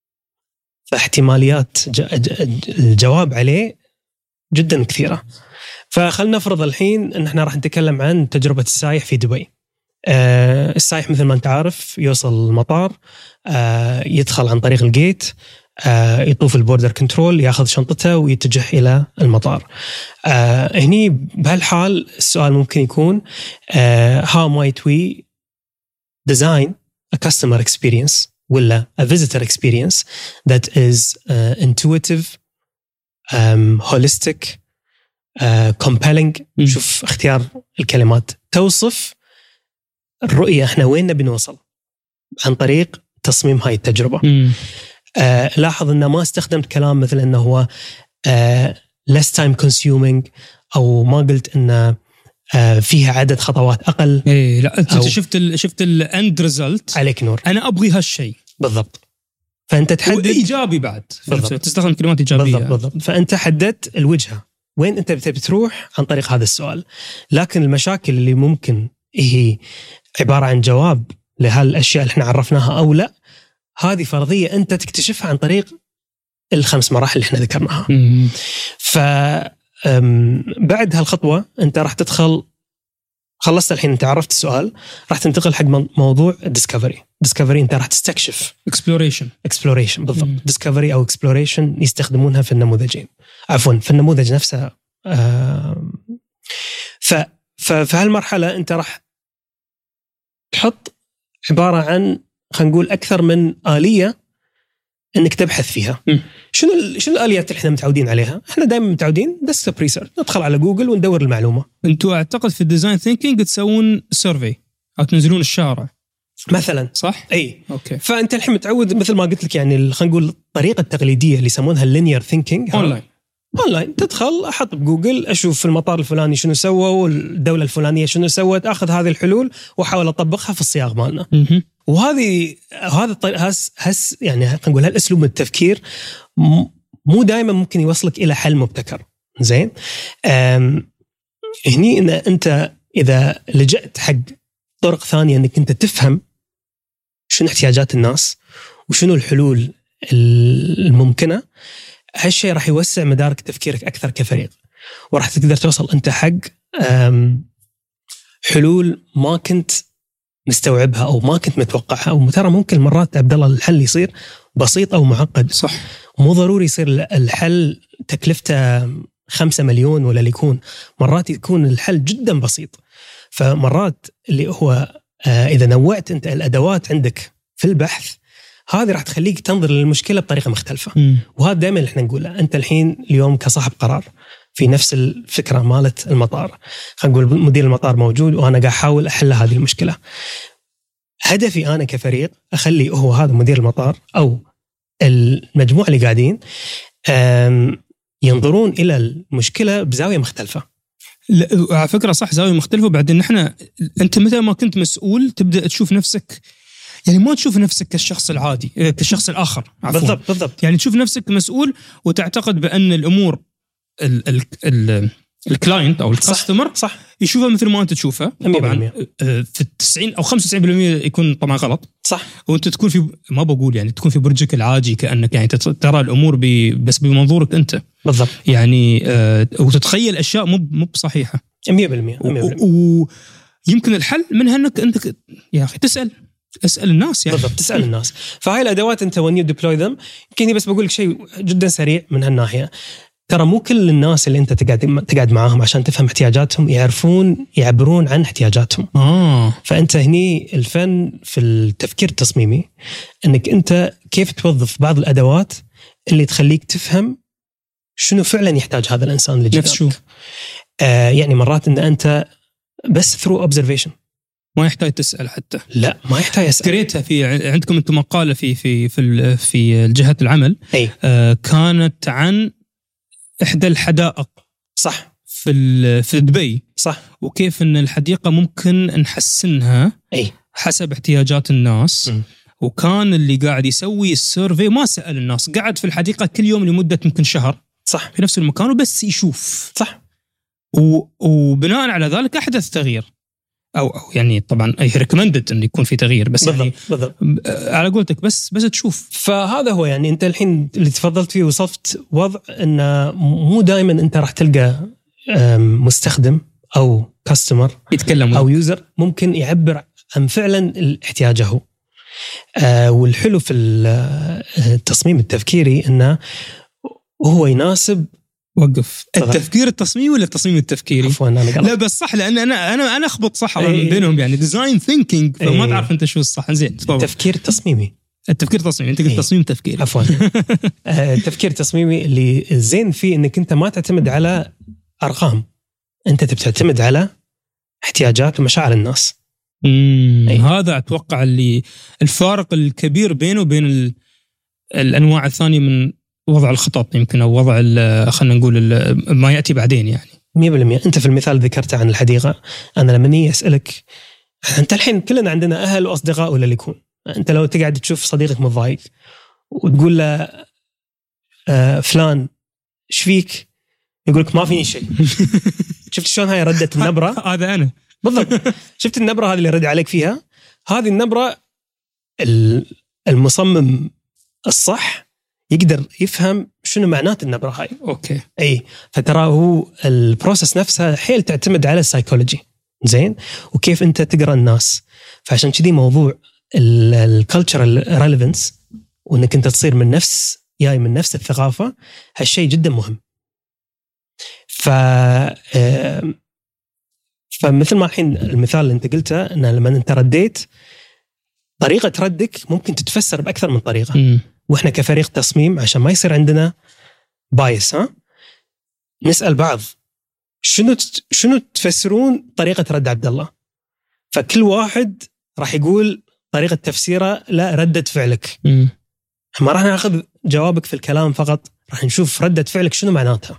فاحتماليات الجواب عليه جدا كثيرة. فخلنا نفرض الحين أن احنا راح نتكلم عن تجربة السائح في دبي. آه السائح مثل ما أنت عارف يوصل المطار، آه يدخل عن طريق الجيت، آه يطوف البوردر كنترول، ياخذ شنطته ويتجه إلى المطار. آه هني بهالحال السؤال ممكن يكون آه how might we design a customer experience ولا a visitor experience that is uh, intuitive, um, holistic, uh, compelling. م. شوف اختيار الكلمات توصف الرؤية، احنا وين نبي نوصل عن طريق تصميم هاي التجربة. uh, لاحظ انه ما استخدمت كلام مثل انه هو uh, less time consuming، او ما قلت انه uh, فيها عدد خطوات اقل. ايه لا انت شفت ال شفت الاند ريزلت. عليك نور. انا ابغي هالشيء. بالضبط. فانت تحدد ايجابي بعد. تستخدم كلمات ايجابيه. بالضبط بالضبط. فانت حددت الوجهه وين انت بتبي تروح عن طريق هذا السؤال. لكن المشاكل اللي ممكن هي عباره عن جواب لهالاشياء اللي احنا عرفناها او لا، هذه فرضيه انت تكتشفها عن طريق الخمس مراحل اللي احنا ذكرناها. ف بعد هالخطوه انت راح تدخل، خلصت الحين انت عرفت السؤال، راح تنتقل حق موضوع الديسكفري. ديسكفري انت راح تستكشف. اكسبلوريشن. اكسبلوريشن بالضبط. ديسكفري او اكسبلوريشن يستخدمونها في النموذجين، عفوا في النموذج نفسه. آه ف ففي هالمرحله انت راح تحط عباره عن خلينا نقول اكثر من آلية انك تبحث فيها. م. شنو شنو الآليات اللي احنا متعودين عليها؟ احنا دائما متعودين ديسكتوب ريسيرش، ندخل على جوجل وندور المعلومه. انتوا اعتقد في الديزاين ثينكينج تسوون سيرفي او تنزلون الشارع مثلا، صح؟ اي اوكي. فانت الحين متعود مثل ما قلت لك، يعني خلينا نقول الطريقه التقليديه اللي يسمونها اللينير ثينكينج اونلاين. اونلاين تدخل احط بجوجل اشوف في المطار الفلاني شنو سووا والدوله الفلانيه شنو سوت، اخذ هذه الحلول واحاول اطبقها في الصياغه مالنا. وهذه هذا الطريقه هس هس يعني خلينا نقول هالاسلوب من التفكير مو دائما ممكن يوصلك الى حل مبتكر. زين هني ان انت اذا لجأت حق طرق ثانيه انك انت تفهم شنو احتياجات الناس وشنو الحلول الممكنه، هالشيء راح يوسع مدارك تفكيرك اكثر كفريق، وراح تقدر توصل انت حق حلول ما كنت مستوعبها او ما كنت متوقعها. او ترى ممكن مرات عبد الله الحل يصير بسيط او معقد. صح. مو ضروري يصير الحل تكلفته خمسة مليون ولا اللي يكون، مرات يكون الحل جدا بسيط. فمرات اللي هو آه اذا نوعت انت الادوات عندك في البحث، هذه راح تخليك تنظر للمشكله بطريقه مختلفه. م. وهذا دائما اللي احنا نقوله. انت الحين اليوم كصاحب قرار في نفس الفكره مالت المطار، خلينا نقول مدير المطار موجود وانا قاعد احاول احل هذه المشكله. هدفي انا كفريق اخلي هو هذا مدير المطار او المجموعه اللي قاعدين ينظرون الى المشكله بزاويه مختلفه. على فكره صح، زاويه مختلفه. وبعدين نحن انت مثل ما كنت مسؤول تبدا تشوف نفسك، يعني ما تشوف نفسك كالشخص العادي كالشخص الاخر. عفوا. بالضبط بالضبط. يعني تشوف نفسك مسؤول وتعتقد بان الامور ال ال ال الكلاينت او الكاستمر صح, صح. يشوفها مثل ما انت تشوفها. طبعا في التسعين او خمسة وتسعين بالمئة يكون طبعا غلط، صح. وانت تكون في ما بقول يعني تكون في برجك العاجي، كانك يعني ترى الامور بس بمنظورك انت بالضبط يعني، آه وتتخيل اشياء مو مو بصحيحه مية بالمية. ويمكن الحل منها انك انت يا اخي تسال اسال الناس يعني. بالضبط، تسال الناس. فهاي الادوات انت when you deploy them، يمكن بس بقول لك شيء جدا سريع من هالناحيه. ترى مو كل الناس اللي انت تقعد تقعد معاهم عشان تفهم احتياجاتهم يعرفون يعبرون عن احتياجاتهم. آه. فانت هني الفن في التفكير التصميمي انك انت كيف توظف بعض الادوات اللي تخليك تفهم شنو فعلا يحتاج هذا الانسان اللي نفس شو آه يعني مرات ان انت بس through observation ما يحتاج تسال حتى. لا ما يحتاج اسال. قريتها في عندكم انتم مقاله في في في في جهه العمل. أي. آه كانت عن إحدى الحدائق صح في في دبي، صح. وكيف إن الحديقة ممكن نحسنها أي. حسب احتياجات الناس. م. وكان اللي قاعد يسوي السيرفي ما سأل الناس، قاعد في الحديقة كل يوم لمدة ممكن شهر، صح، في نفس المكان وبس يشوف، صح. وبناء على ذلك أحدث تغيير أو, أو يعني طبعا أي ريكومندد إنه يكون في تغيير، بس بالضبط. يعني بالضبط. على قولتك بس بس تشوف. فهذا هو يعني أنت الحين اللي تفضلت فيه وصفت وضع إنه مو دائما أنت راح تلقى مستخدم أو كاستمر يتكلم أو يوزر ممكن يعبر عن فعلا احتياجه. آه والحلو في التصميم التفكيري إنه هو يناسب. وقف التفكير التصميمي ولا التصميم التفكيري؟ عفوا انا غلط. لا بس صح، لان انا انا انا اخبط صح أيه. بينهم يعني ديزاين ثينكينج، فما أيه. تعرف انت شو الصح. زين التفكير التصميمي التفكير التصميمي انت قلت أيه. تصميم تفكيري. عفوا التفكير التصميمي اللي زين فيه انك انت ما تعتمد على ارقام، انت تعتمد على احتياجات ومشاعر الناس. أيه. هذا اتوقع اللي الفارق الكبير بينه وبين ال... الانواع الثانيه من وضع الخطط يمكن، أو وضع خلنا نقول ما يأتي بعدين يعني. مية بالمية. أنت في المثال ذكرته عن الحديقة، أنا لما نيجي أسألك أنت الحين كلنا عندنا أهل وأصدقاء ولا اللي يكون، أنت لو تقعد تشوف صديقك متضايق وتقول له آه فلان إيش فيك، يقولك ما فيني شيء. شفت شلون هاي ردة النبرة؟ هذا أنا بالضبط. شفت النبرة هذه اللي رد عليك فيها، هذه النبرة المصمم الصح يقدر يفهم شنو معنات النبرة هاي. أوكي. أي فترى هو البروسس نفسها حيل تعتمد على السايكولوجي، زين، وكيف أنت تقرأ الناس. فعشان كذي موضوع الكالتشرال ريليفنس وإنك أنت تصير من نفس جاي من نفس الثقافة، هالشيء جدا مهم. ف فمثل ما الحين المثال اللي أنت قلته، إن لما أنت رديت طريقة ردك ممكن تتفسر بأكثر من طريقة. م. وإحنا كفريق تصميم عشان ما يصير عندنا بايس، ها نسأل بعض شنو شنو تفسرون طريقة رد عبد الله، فكل واحد راح يقول طريقة تفسيره لا ردة فعلك. م. ما راح ناخذ جوابك في الكلام فقط، راح نشوف ردة فعلك شنو معناتها.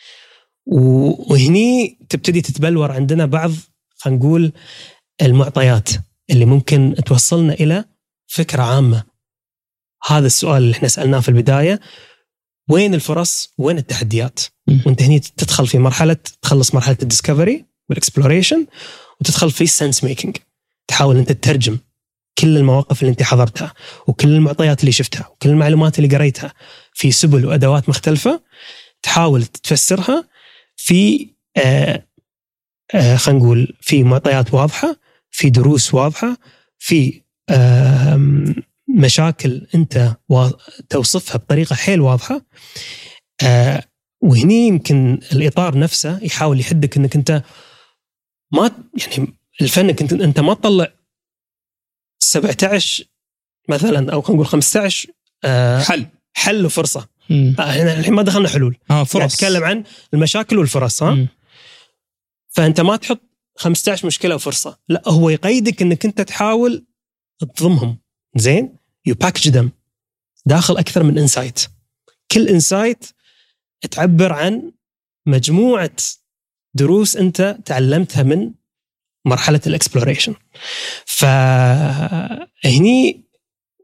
وهني تبتدي تتبلور عندنا بعض خلينا نقول المعطيات اللي ممكن توصلنا إلى فكرة عامة. هذا السؤال اللي احنا سألناه في البداية، وين الفرص وين التحديات؟ م. وانت هني تدخل في مرحلة تخلص مرحلة الديسكفري والإكسبلوريشن وتدخل في السنس ميكينج، تحاول انت تترجم كل المواقف اللي انت حضرتها وكل المعطيات اللي شفتها وكل المعلومات اللي قريتها في سبل وأدوات مختلفة، تحاول تفسرها في آه آه خلينا نقول في معطيات واضحة، في دروس واضحة، في آه مشاكل أنت توصفها بطريقة حيل واضحة. آه وهني يمكن الإطار نفسه يحاول يحدك أنك أنت ما يعني الفن أنت أنت ما تطلع سبعة عشر مثلا أو خلينا نقول خمسة عشر آه حل حل وفرصة. آه الحين ما دخلنا حلول، آه فرص. نتكلم عن المشاكل والفرص، ها م. فأنت ما تحط خمسة عشر مشكلة وفرصة، لا هو يقيدك أنك أنت تحاول تضمهم، زين you package them داخل أكثر من إنسايت. كل إنسايت تعبر عن مجموعة دروس أنت تعلمتها من مرحلة الإكسبلوريشن. فهني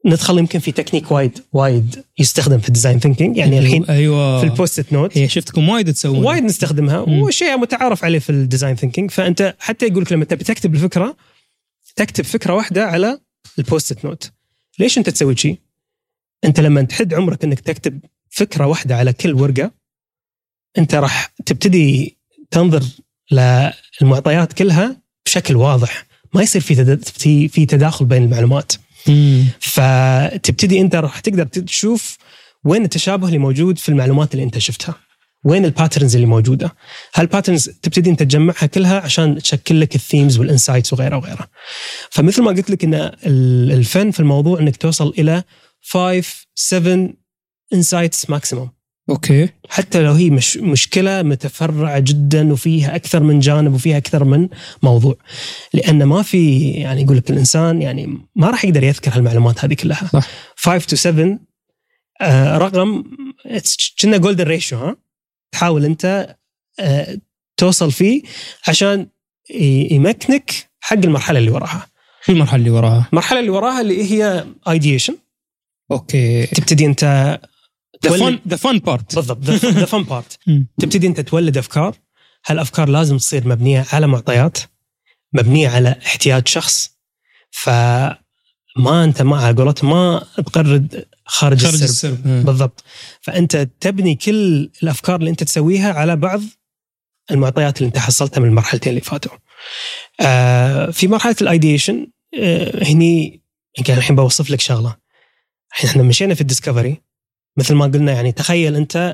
ندخل يمكن في تكنيك وايد وايد يستخدم في الديزاين ثينكينج. يعني الحين أيوة. في البوست نوت هي شفتكم وايد تسوون وايد نستخدمها وشيء متعارف عليه في الديزاين ثينكينج. فأنت حتى يقولك لما تبي تكتب الفكرة تكتب فكرة واحدة على البوست نوت. ليش أنت تسوي شيء؟ أنت لما تحد عمرك أنك تكتب فكرة واحدة على كل ورقة أنت راح تبتدي تنظر للمعطيات كلها بشكل واضح، ما يصير في في تداخل بين المعلومات. مم. فتبتدي أنت راح تقدر تشوف وين التشابه اللي موجود في المعلومات اللي أنت شفتها، وين الباترنز اللي موجودة. هالباترنز تبتدي أنت تجمعها كلها عشان تشكل لك الثيمز والإنسايتس وغيرها وغيرها. فمثل ما قلت لك إن الفن في الموضوع إنك توصل إلى five seven insights maximum. أوكي. حتى لو هي مش مشكلة متفرعة جدا وفيها أكثر من جانب وفيها أكثر من موضوع، لأن ما في يعني يقول لك الإنسان يعني ما راح يقدر يذكر هالمعلومات هذه كلها. صح. five to seven آه رقم كنا golden ratio. ها تحاول أنت آه توصل فيه عشان يمكنك حق المرحلة اللي وراها. في المرحلة اللي وراها المرحلة اللي وراها اللي هي ideation. أوكي. تبتدي أنت the fun the fun part. بالضبط the fun part. تبتدي أنت تولد أفكار. هالأفكار لازم تصير مبنية على معطيات، مبنية على احتياج شخص. فما أنت ما على قولتهم ما تقرد خارج, خارج السرب, السرب. بالضبط. فأنت تبني كل الأفكار اللي أنت تسويها على بعض المعطيات اللي أنت حصلتها من المرحلتين اللي فاتوا. آه في مرحلة الأيديشن آه هني يعني الحين بوصف لك شغلة. الحين احنا مشينا في الديسكفري مثل ما قلنا، يعني تخيل أنت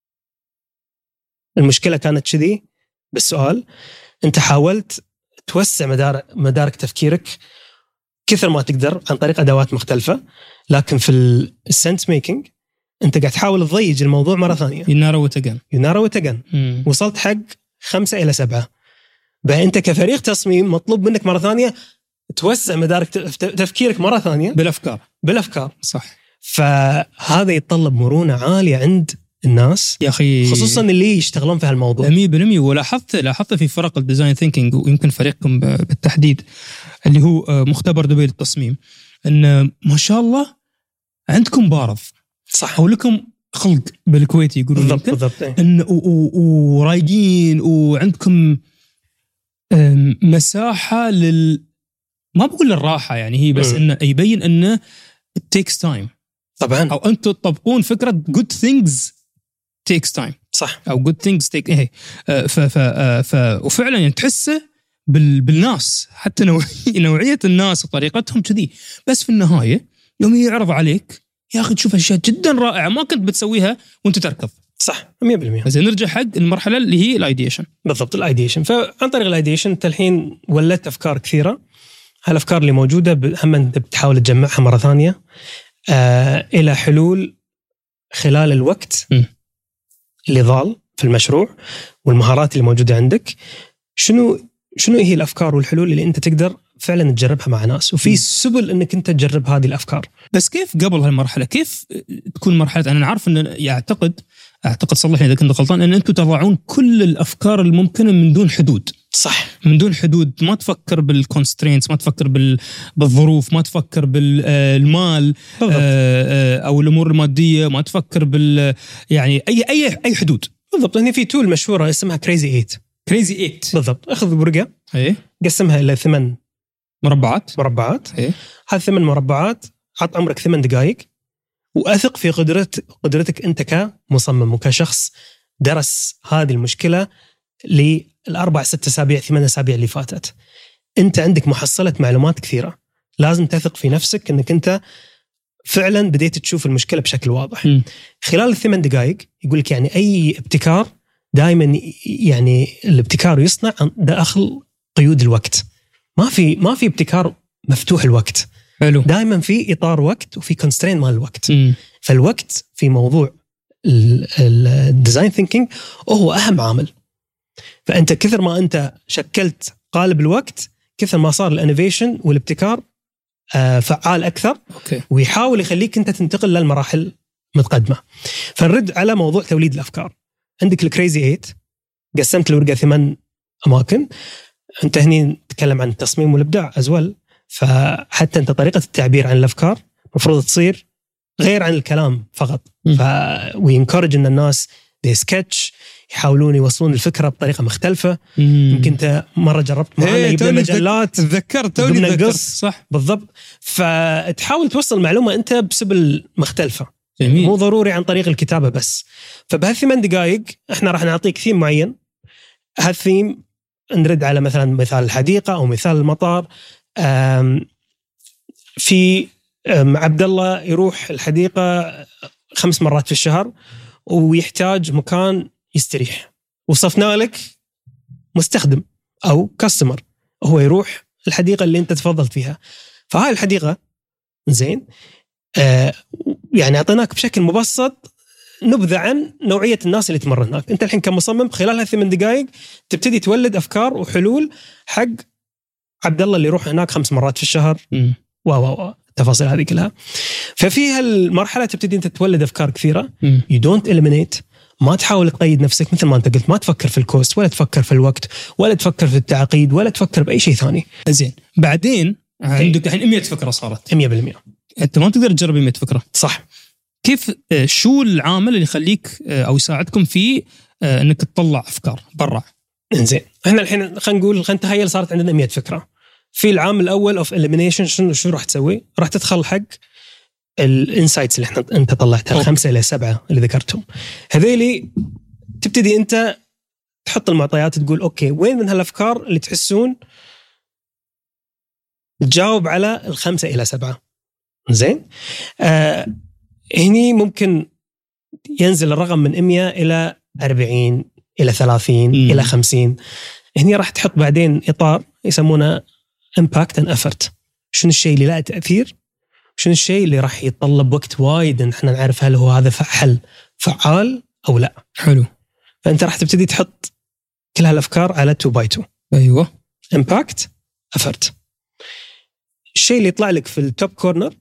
المشكلة كانت كذي بالسؤال، أنت حاولت توسع مدار مدارك تفكيرك كثر ما تقدر عن طريق أدوات مختلفة، لكن في السنس ميكينج أنت قاعد تحاول تضيج الموضوع مرة ثانية. ينارو وتجن ينارو وتجن وصلت حق خمسة إلى سبعة. بقى أنت كفريق تصميم مطلوب منك مرة ثانية توسع مدارك تفكيرك مرة ثانية بالأفكار. بالأفكار صح. فهذا يتطلب مرونة عالية عند الناس يا أخي، خصوصا اللي يشتغلون في هالموضوع. مية بالمية. ولاحظت لاحظت في فرق الديزاين ثينكينج ويمكن فريقكم بالتحديد اللي هو مختبر دبي للتصميم، أن ما شاء الله عندكم بارض. صح. أو لكم خلق بالكويت يقولون بالضبط بالضبط. إن ورايقين وعندكم مساحة لل ما بقول للراحة يعني هي بس م. إنه يبين إنه it takes time. طبعا. أو أنتوا تطبقون فكرة good things takes time. صح. أو good things take إيه. ف ف ف وفعلا يعني تحسه بال بالناس، حتى نوع نوعية الناس وطريقتهم كذي. بس في النهاية يوم يعرض عليك يا أخي تشوف أشياء جدا رائعة ما كنت بتسويها وأنت تركض. صح مية بالمية. بس نرجع حق المرحلة اللي هي الايديشن. بالضبط الايديشن. فعن طريق الايديشن أنت الحين ولدت أفكار كثيرة. هالأفكار اللي موجودة هم أنت بتحاول تجمعها مرة ثانية آه إلى حلول خلال الوقت م. اللي ضال في المشروع والمهارات اللي موجودة عندك. شنو شنو هي الأفكار والحلول اللي أنت تقدر فعلا تجربها مع ناس، وفي سبل أنك أنت تجرب هذه الأفكار. بس كيف قبل هالمرحلة كيف تكون مرحلة؟ أنا عارف أن يعتقد أعتقد صلحني إذا كنت غلطان أن أنتم تضعون كل الأفكار الممكنة من دون حدود. صح. من دون حدود، ما تفكر بالكونسترينتس، ما تفكر بالظروف، ما تفكر بالمال أو الأمور المادية، ما تفكر بال يعني أي أي أي حدود. بالضبط. هنا في تول مشهورة اسمها كريزي إيت. كريزي إيت. بالضبط. أخذ ورقة إيه قسمها إلى ثمان مربعات مربعات إيه هذه ثمان مربعات. حط عمرك ثمان دقائق وأثق في قدرت قدرتك أنت كمصمم وكشخص درس هذه المشكلة للأربع ست أسابيع ثمان أسابيع اللي فاتت. أنت عندك محصلة معلومات كثيرة، لازم تثق في نفسك أنك أنت فعلا بديت تشوف المشكلة بشكل واضح. م. خلال الثمان دقائق يقولك يعني أي ابتكار دائما يعني الابتكار يصنع داخل قيود الوقت. ما في ما في ابتكار مفتوح الوقت. حلو. دائما في إطار وقت وفي كونسترين مال الوقت. م. فالوقت في موضوع الديزاين ثينكينج هو أهم عامل. فأنت كثر ما أنت شكلت قالب الوقت كثر ما صار الانوفيشن والابتكار فعال أكثر. أوكي. ويحاول يخليك أنت تنتقل للمراحل متقدمة. فنرد على موضوع توليد الأفكار. عندك الكريزي إيت قسمت الورقة ثمان أماكن. أنت هني تتكلم عن التصميم والإبداع أزول، فحتى أنت طريقة التعبير عن الأفكار مفروض تصير غير عن الكلام فقط. ف وينكورج ان الناس دي سكتش يحاولون يوصلون الفكره بطريقه مختلفه. يمكن انت مره جربت معنا يبدا مجلات تذكرت توني تذكرت صح بالضبط. فتحاول توصل معلومه انت بسبل مختلفه. جميل. مو ضروري عن طريق الكتابه بس. فبهالثمان دقائق احنا راح نعطيك ثيم معين. هالثيم نرد على مثلا مثال الحديقه او مثال المطار. في عبد الله يروح الحديقه خمس مرات في الشهر ويحتاج مكان يستريح، وصفنا لك مستخدم أو كاستمر هو يروح الحديقة اللي أنت تفضلت فيها. فهاي الحديقة زين آه يعني أعطيناك بشكل مبسط نبذة عن نوعية الناس اللي تمر هناك. أنت الحين كمصمم خلال هالثمان دقائق تبتدي تولد أفكار وحلول حق عبد الله اللي يروح هناك خمس مرات في الشهر واو التفاصيل هذه كلها. ففي هالمرحلة تبتدي أنت تولد أفكار كثيرة. you don't eliminate. ما تحاول تقيد نفسك مثل ما أنت قلت. ما تفكر في الكوست ولا تفكر في الوقت ولا تفكر في التعقيد ولا تفكر بأي شيء ثاني. زين بعدين عندك الحين مية فكرة صارت. مية بالمية أنت ما تقدر تجرب مية فكرة. صح. كيف شو العامل اللي يخليك أو يساعدكم في أنك تطلع أفكار برا؟ زين احنا الحين خلينا نقول خلينا نتخيل صارت عندنا مية فكرة. في العام الأول of elimination شنو شو راح تسوي؟ راح تدخل حق الانسايتس اللي احنا انت طلعتها الخمسة إلى سبعة اللي ذكرتهم. هذيلي تبتدي انت تحط المعطيات تقول اوكي وين من هالافكار اللي تحسون تجاوب على الخمسة إلى سبعة. زين آه هني ممكن ينزل الرقم من مية إلى أربعين إلى ثلاثين م. إلى خمسين. هني راح تحط بعدين إطار يسمونه impact and effort. شنو الشيء اللي له تأثير، شنو الشيء اللي راح يتطلب وقت وايد ان احنا نعرف هل هو هذا حل فعال او لا. حلو. فانت راح تبتدي تحط كل هالافكار على اتنين باي اثنين. ايوه impact effort. الشيء اللي يطلع لك في التوب كورنر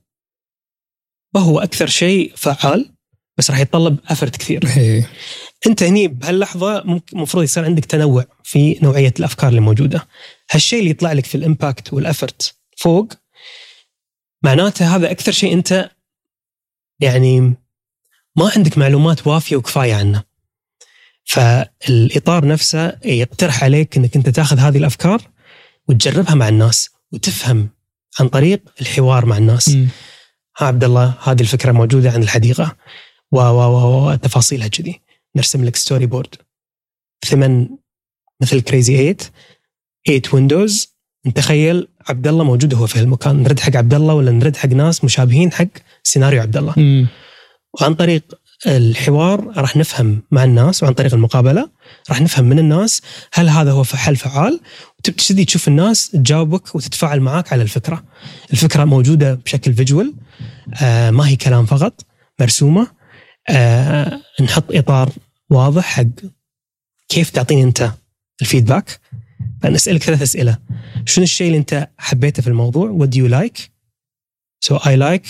وهو اكثر شيء فعال بس راح يتطلب effort كثير. هي. انت هني بهاللحظه مفروض يصير عندك تنوع في نوعيه الافكار اللي موجوده. هالشيء اللي يطلع لك في الامباكت والافرت فوق معناته هذا أكثر شيء أنت يعني ما عندك معلومات وافية وكفاية عنه. فالإطار نفسه يقترح عليك أنك أنت تأخذ هذه الأفكار وتجربها مع الناس وتفهم عن طريق الحوار مع الناس. م. ها عبد الله هذه الفكرة موجودة عن الحديقة و و و تفاصيلها كذي. نرسم لك ستوري بورد ثمن مثل كريزي ايت ايت ويندوز. نتخيل عبد الله موجود هو في المكان، نرد حق عبد الله ولا نرد حق ناس مشابهين حق سيناريو عبد الله. م. وعن طريق الحوار راح نفهم مع الناس وعن طريق المقابلة راح نفهم من الناس هل هذا هو حل فعال. وتبتدي تشوف الناس تجاوبك وتتفاعل معك على الفكرة. الفكرة موجودة بشكل فيجوال آه ما هي كلام فقط، مرسومة. آه نحط إطار واضح حق كيف تعطيني أنت الفيدباك. فنسألك ثلاث أسئلة. شنو الشيء اللي أنت حبيته في الموضوع؟ What do you like? So I like,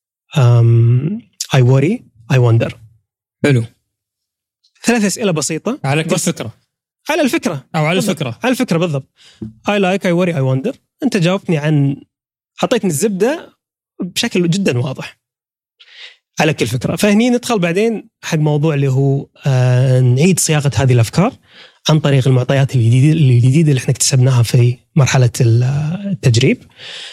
um, I worry, I wonder. حلو. ثلاث أسئلة بسيطة على كل فكرة. على الفكرة أو على بالضبط. الفكرة. على الفكرة بالضبط. I like, I worry, I wonder. أنت جاوبتني عن حطيتني الزبدة بشكل جدا واضح على كل فكرة. فهني ندخل بعدين حق موضوع اللي هو آه نعيد صياغة هذه الأفكار عن طريق المعطيات الجديدة الجديدة اللي احنا اكتسبناها في مرحلة التجريب.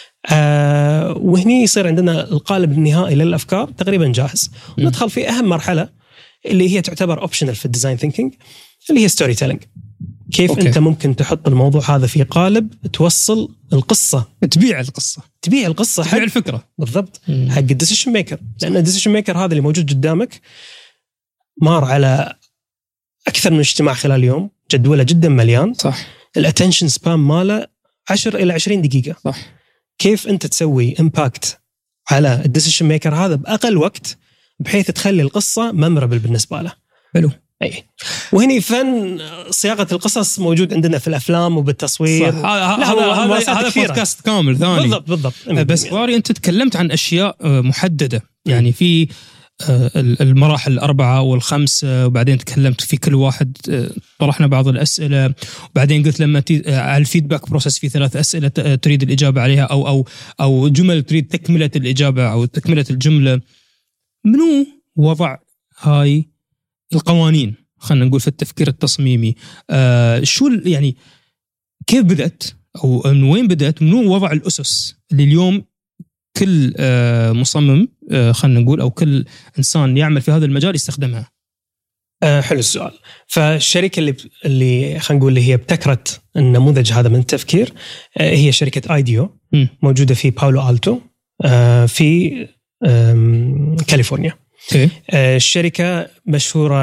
آه وهني يصير عندنا القالب النهائي للأفكار تقريبا جاهز. وندخل في أهم مرحلة اللي هي تعتبر اوبشنال في الديزاين ثينكينج اللي هي ستوري تيلينج. كيف أوكي. أنت ممكن تحط الموضوع هذا في قالب توصل القصة، تبيع القصة تبيع القصة تبيع الفكرة بالضبط مم. حق الديسيشن ميكر. لأن الديسيشن ميكر هذا اللي موجود قدامك مار على أكثر من اجتماع خلال اليوم، جدوله جدا مليان. صح. الاتنشن سبام ماله عشر إلى عشرين دقيقة. صح. كيف أنت تسوي إمباكت على الديسيشن ميكر هذا بأقل وقت بحيث تخلي القصة ممربل بالنسبة له. حلو. أي. وهني فن صياغة القصص موجود عندنا في الأفلام وبالتصوير. هذا هذا هذا بودكاست كامل ثاني. بالضبط بالضبط. بس واري أنت تكلمت عن أشياء محددة، يعني في المراحل الأربعة والخمسة، وبعدين تكلمت في كل واحد، طرحنا بعض الأسئلة، وبعدين قلت لما على الفيدباك بروسس في ثلاث أسئلة تريد الإجابة عليها أو أو أو جمل تريد تكملة الإجابة أو تكملة الجملة. منو وضع هاي القوانين خلينا نقول في التفكير التصميمي؟ آه شو يعني كيف بدأت أو من وين بدأت؟ منو وضع الأسس اللي اليوم كل آه مصمم آه خلينا نقول أو كل إنسان يعمل في هذا المجال يستخدمها؟ آه حلو السؤال. فالشركة اللي اللي خلينا نقول اللي هي ابتكرت النموذج هذا من التفكير آه هي شركة ايديو، م. موجودة في باولو ألتو آه في كاليفورنيا. آه الشركة مشهورة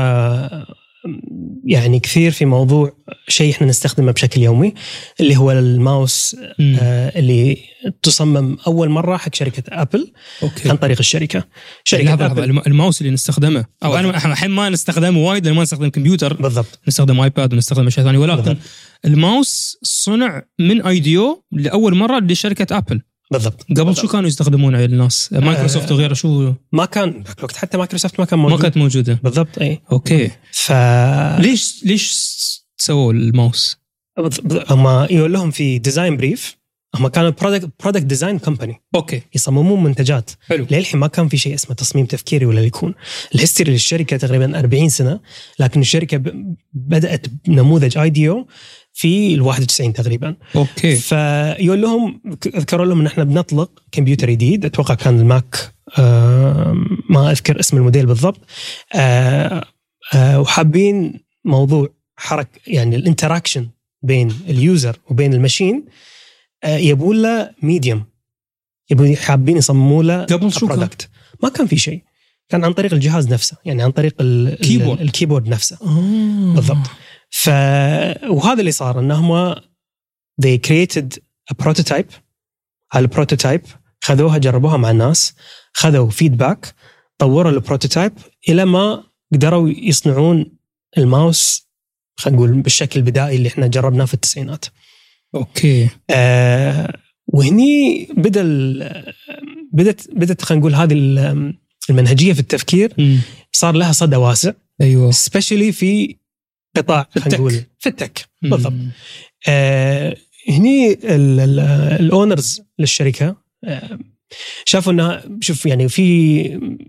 يعني كثير في موضوع شيء احنا نستخدمه بشكل يومي اللي هو الماوس آه اللي تصمم أول مرة حق شركة أبل. أوكي. عن طريق الشركة شركة أبل. الماوس اللي نستخدمه أو بالضبط. أنا الحين ما نستخدمه وايد لأن ما نستخدم كمبيوتر. بالضبط. نستخدم آيباد ونستخدم أشياء ثانية، ولكن بالضبط. الماوس صنع من ايديو لأول مرة لشركة أبل. بالضبط. قبل بالضبط. شو كانوا يستخدمونه الناس؟ مايكروسوفت وغيره شو؟ ما كان وقت حتى مايكروسوفت ما كان موجود. ما كانت موجودة. بالضبط. أي. أوكي. ف ليش ليش سووا الماوس؟ هم يقول لهم في ديزاين بريف، هم كانوا برودكت برودكت ديزاين كومباني. اوكي. يصممون منتجات. حلو. للحين ما كان في شيء اسمه تصميم تفكيري ولا يكون. الهيستوري للشركة تقريبا أربعين سنة، لكن الشركة بدأت بنموذج ايديو في الواحد وتسعين تقريبا. اوكي. فيقول لهم اذكروا لهم ان احنا بنطلق كمبيوتر جديد، اتوقع كان الماك، آه ما اذكر اسم الموديل بالضبط، آه آه وحابين موضوع حرك يعني الانتراكشن بين اليوزر وبين الماشين، آه يبون له ميديوم، يبون حابين يصمموا له قبل شو كان؟ ما كان في شيء، كان عن طريق الجهاز نفسه، يعني عن طريق الكيبورد, الكيبورد نفسه. آه. بالضبط. ف وهذا اللي صار انهم they created a prototype. هالبروتوتايب خذوها جربوها مع الناس، خذوا فيدباك، طوروا البروتوتايب الى ما قدروا يصنعون الماوس خلينا نقول بالشكل البدائي اللي احنا جربناه في التسعينات. اوكي. آه وهني بدا بدت بدت خلينا نقول هذه المنهجيه في التفكير م. صار لها صدى واسع. ايوه. سبيشلي في قطاع خلينا نقول في التك. بالضبط. آه هني الاونرز للشركه آه شافوا انها شوف يعني في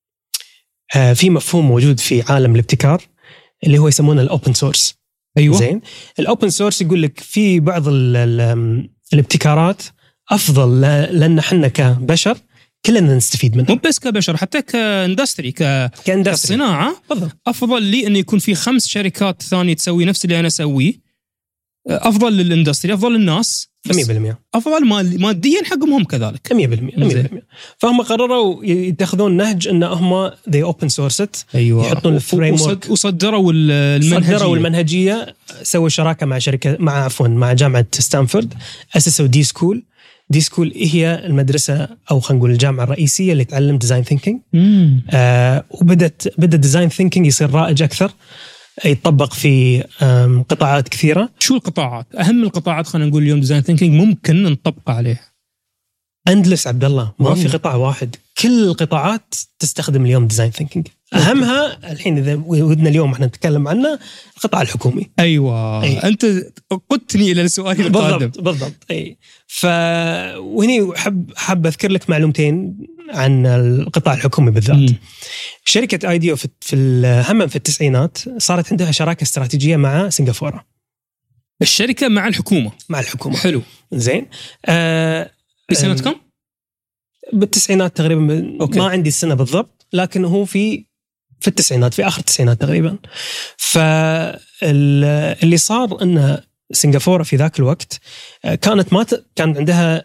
آه في مفهوم موجود في عالم الابتكار اللي هو يسمونه الاوبن سورس. ايوه. زين. الاوبن سورس يقول لك في بعض ال ال الابتكارات افضل لان احنا كبشر كلنا نستفيد منها، مو بس كبشر حتى كاندستري ك... كصناعه. افضل لي انه يكون في خمس شركات ثانيه تسوي نفس اللي انا اسويه، افضل للاندستري، افضل للناس، مية بالمية افضل ماديا حقهم هم كذلك. مية بالمية مية بالمية. فهم قرروا يتخذون نهج ان هم they open source it. أيوة. يحطون الفريم ورك وصدروا المنهجيه صدروا المنهجيه سووا شراكه مع شركه مع عفوا مع جامعه ستانفورد، اسسوا دي سكول. دي سكول هي المدرسه او خلينا نقول الجامعه الرئيسيه اللي تعلم ديزاين ثينكينج. آه وبدت بدا ديزاين ثينكينج يصير رائج اكثر، يطبق في قطاعات كثيرة. شو القطاعات؟ أهم القطاعات خلينا نقول اليوم ديزاين ثينكينج ممكن نطبق عليه. أندلس عبد الله، ما في قطاع واحد، كل القطاعات تستخدم اليوم ديزاين ثينكينج. أهمها الحين إذا ودنا اليوم احنا نتكلم عنه القطاع الحكومي. أيوة. أي. أنت قدتني إلى السؤال القادم. بالضبط بالضبط. أي. ف وهني حب حب أذكر لك معلومتين عن القطاع الحكومي بالذات. م. شركة ايديو في في هم في التسعينات صارت عندها شراكة استراتيجية مع سنغافورة. الشركة مع الحكومة. مع الحكومة. حلو. زين. آه بسنة كم؟ بالتسعينات تقريبا. أوكي. ما عندي السنة بالضبط، لكن هو في في التسعينات، في آخر التسعينات تقريبا. فاللي صار إن سنغافورة في ذاك الوقت كانت ما ت... كان عندها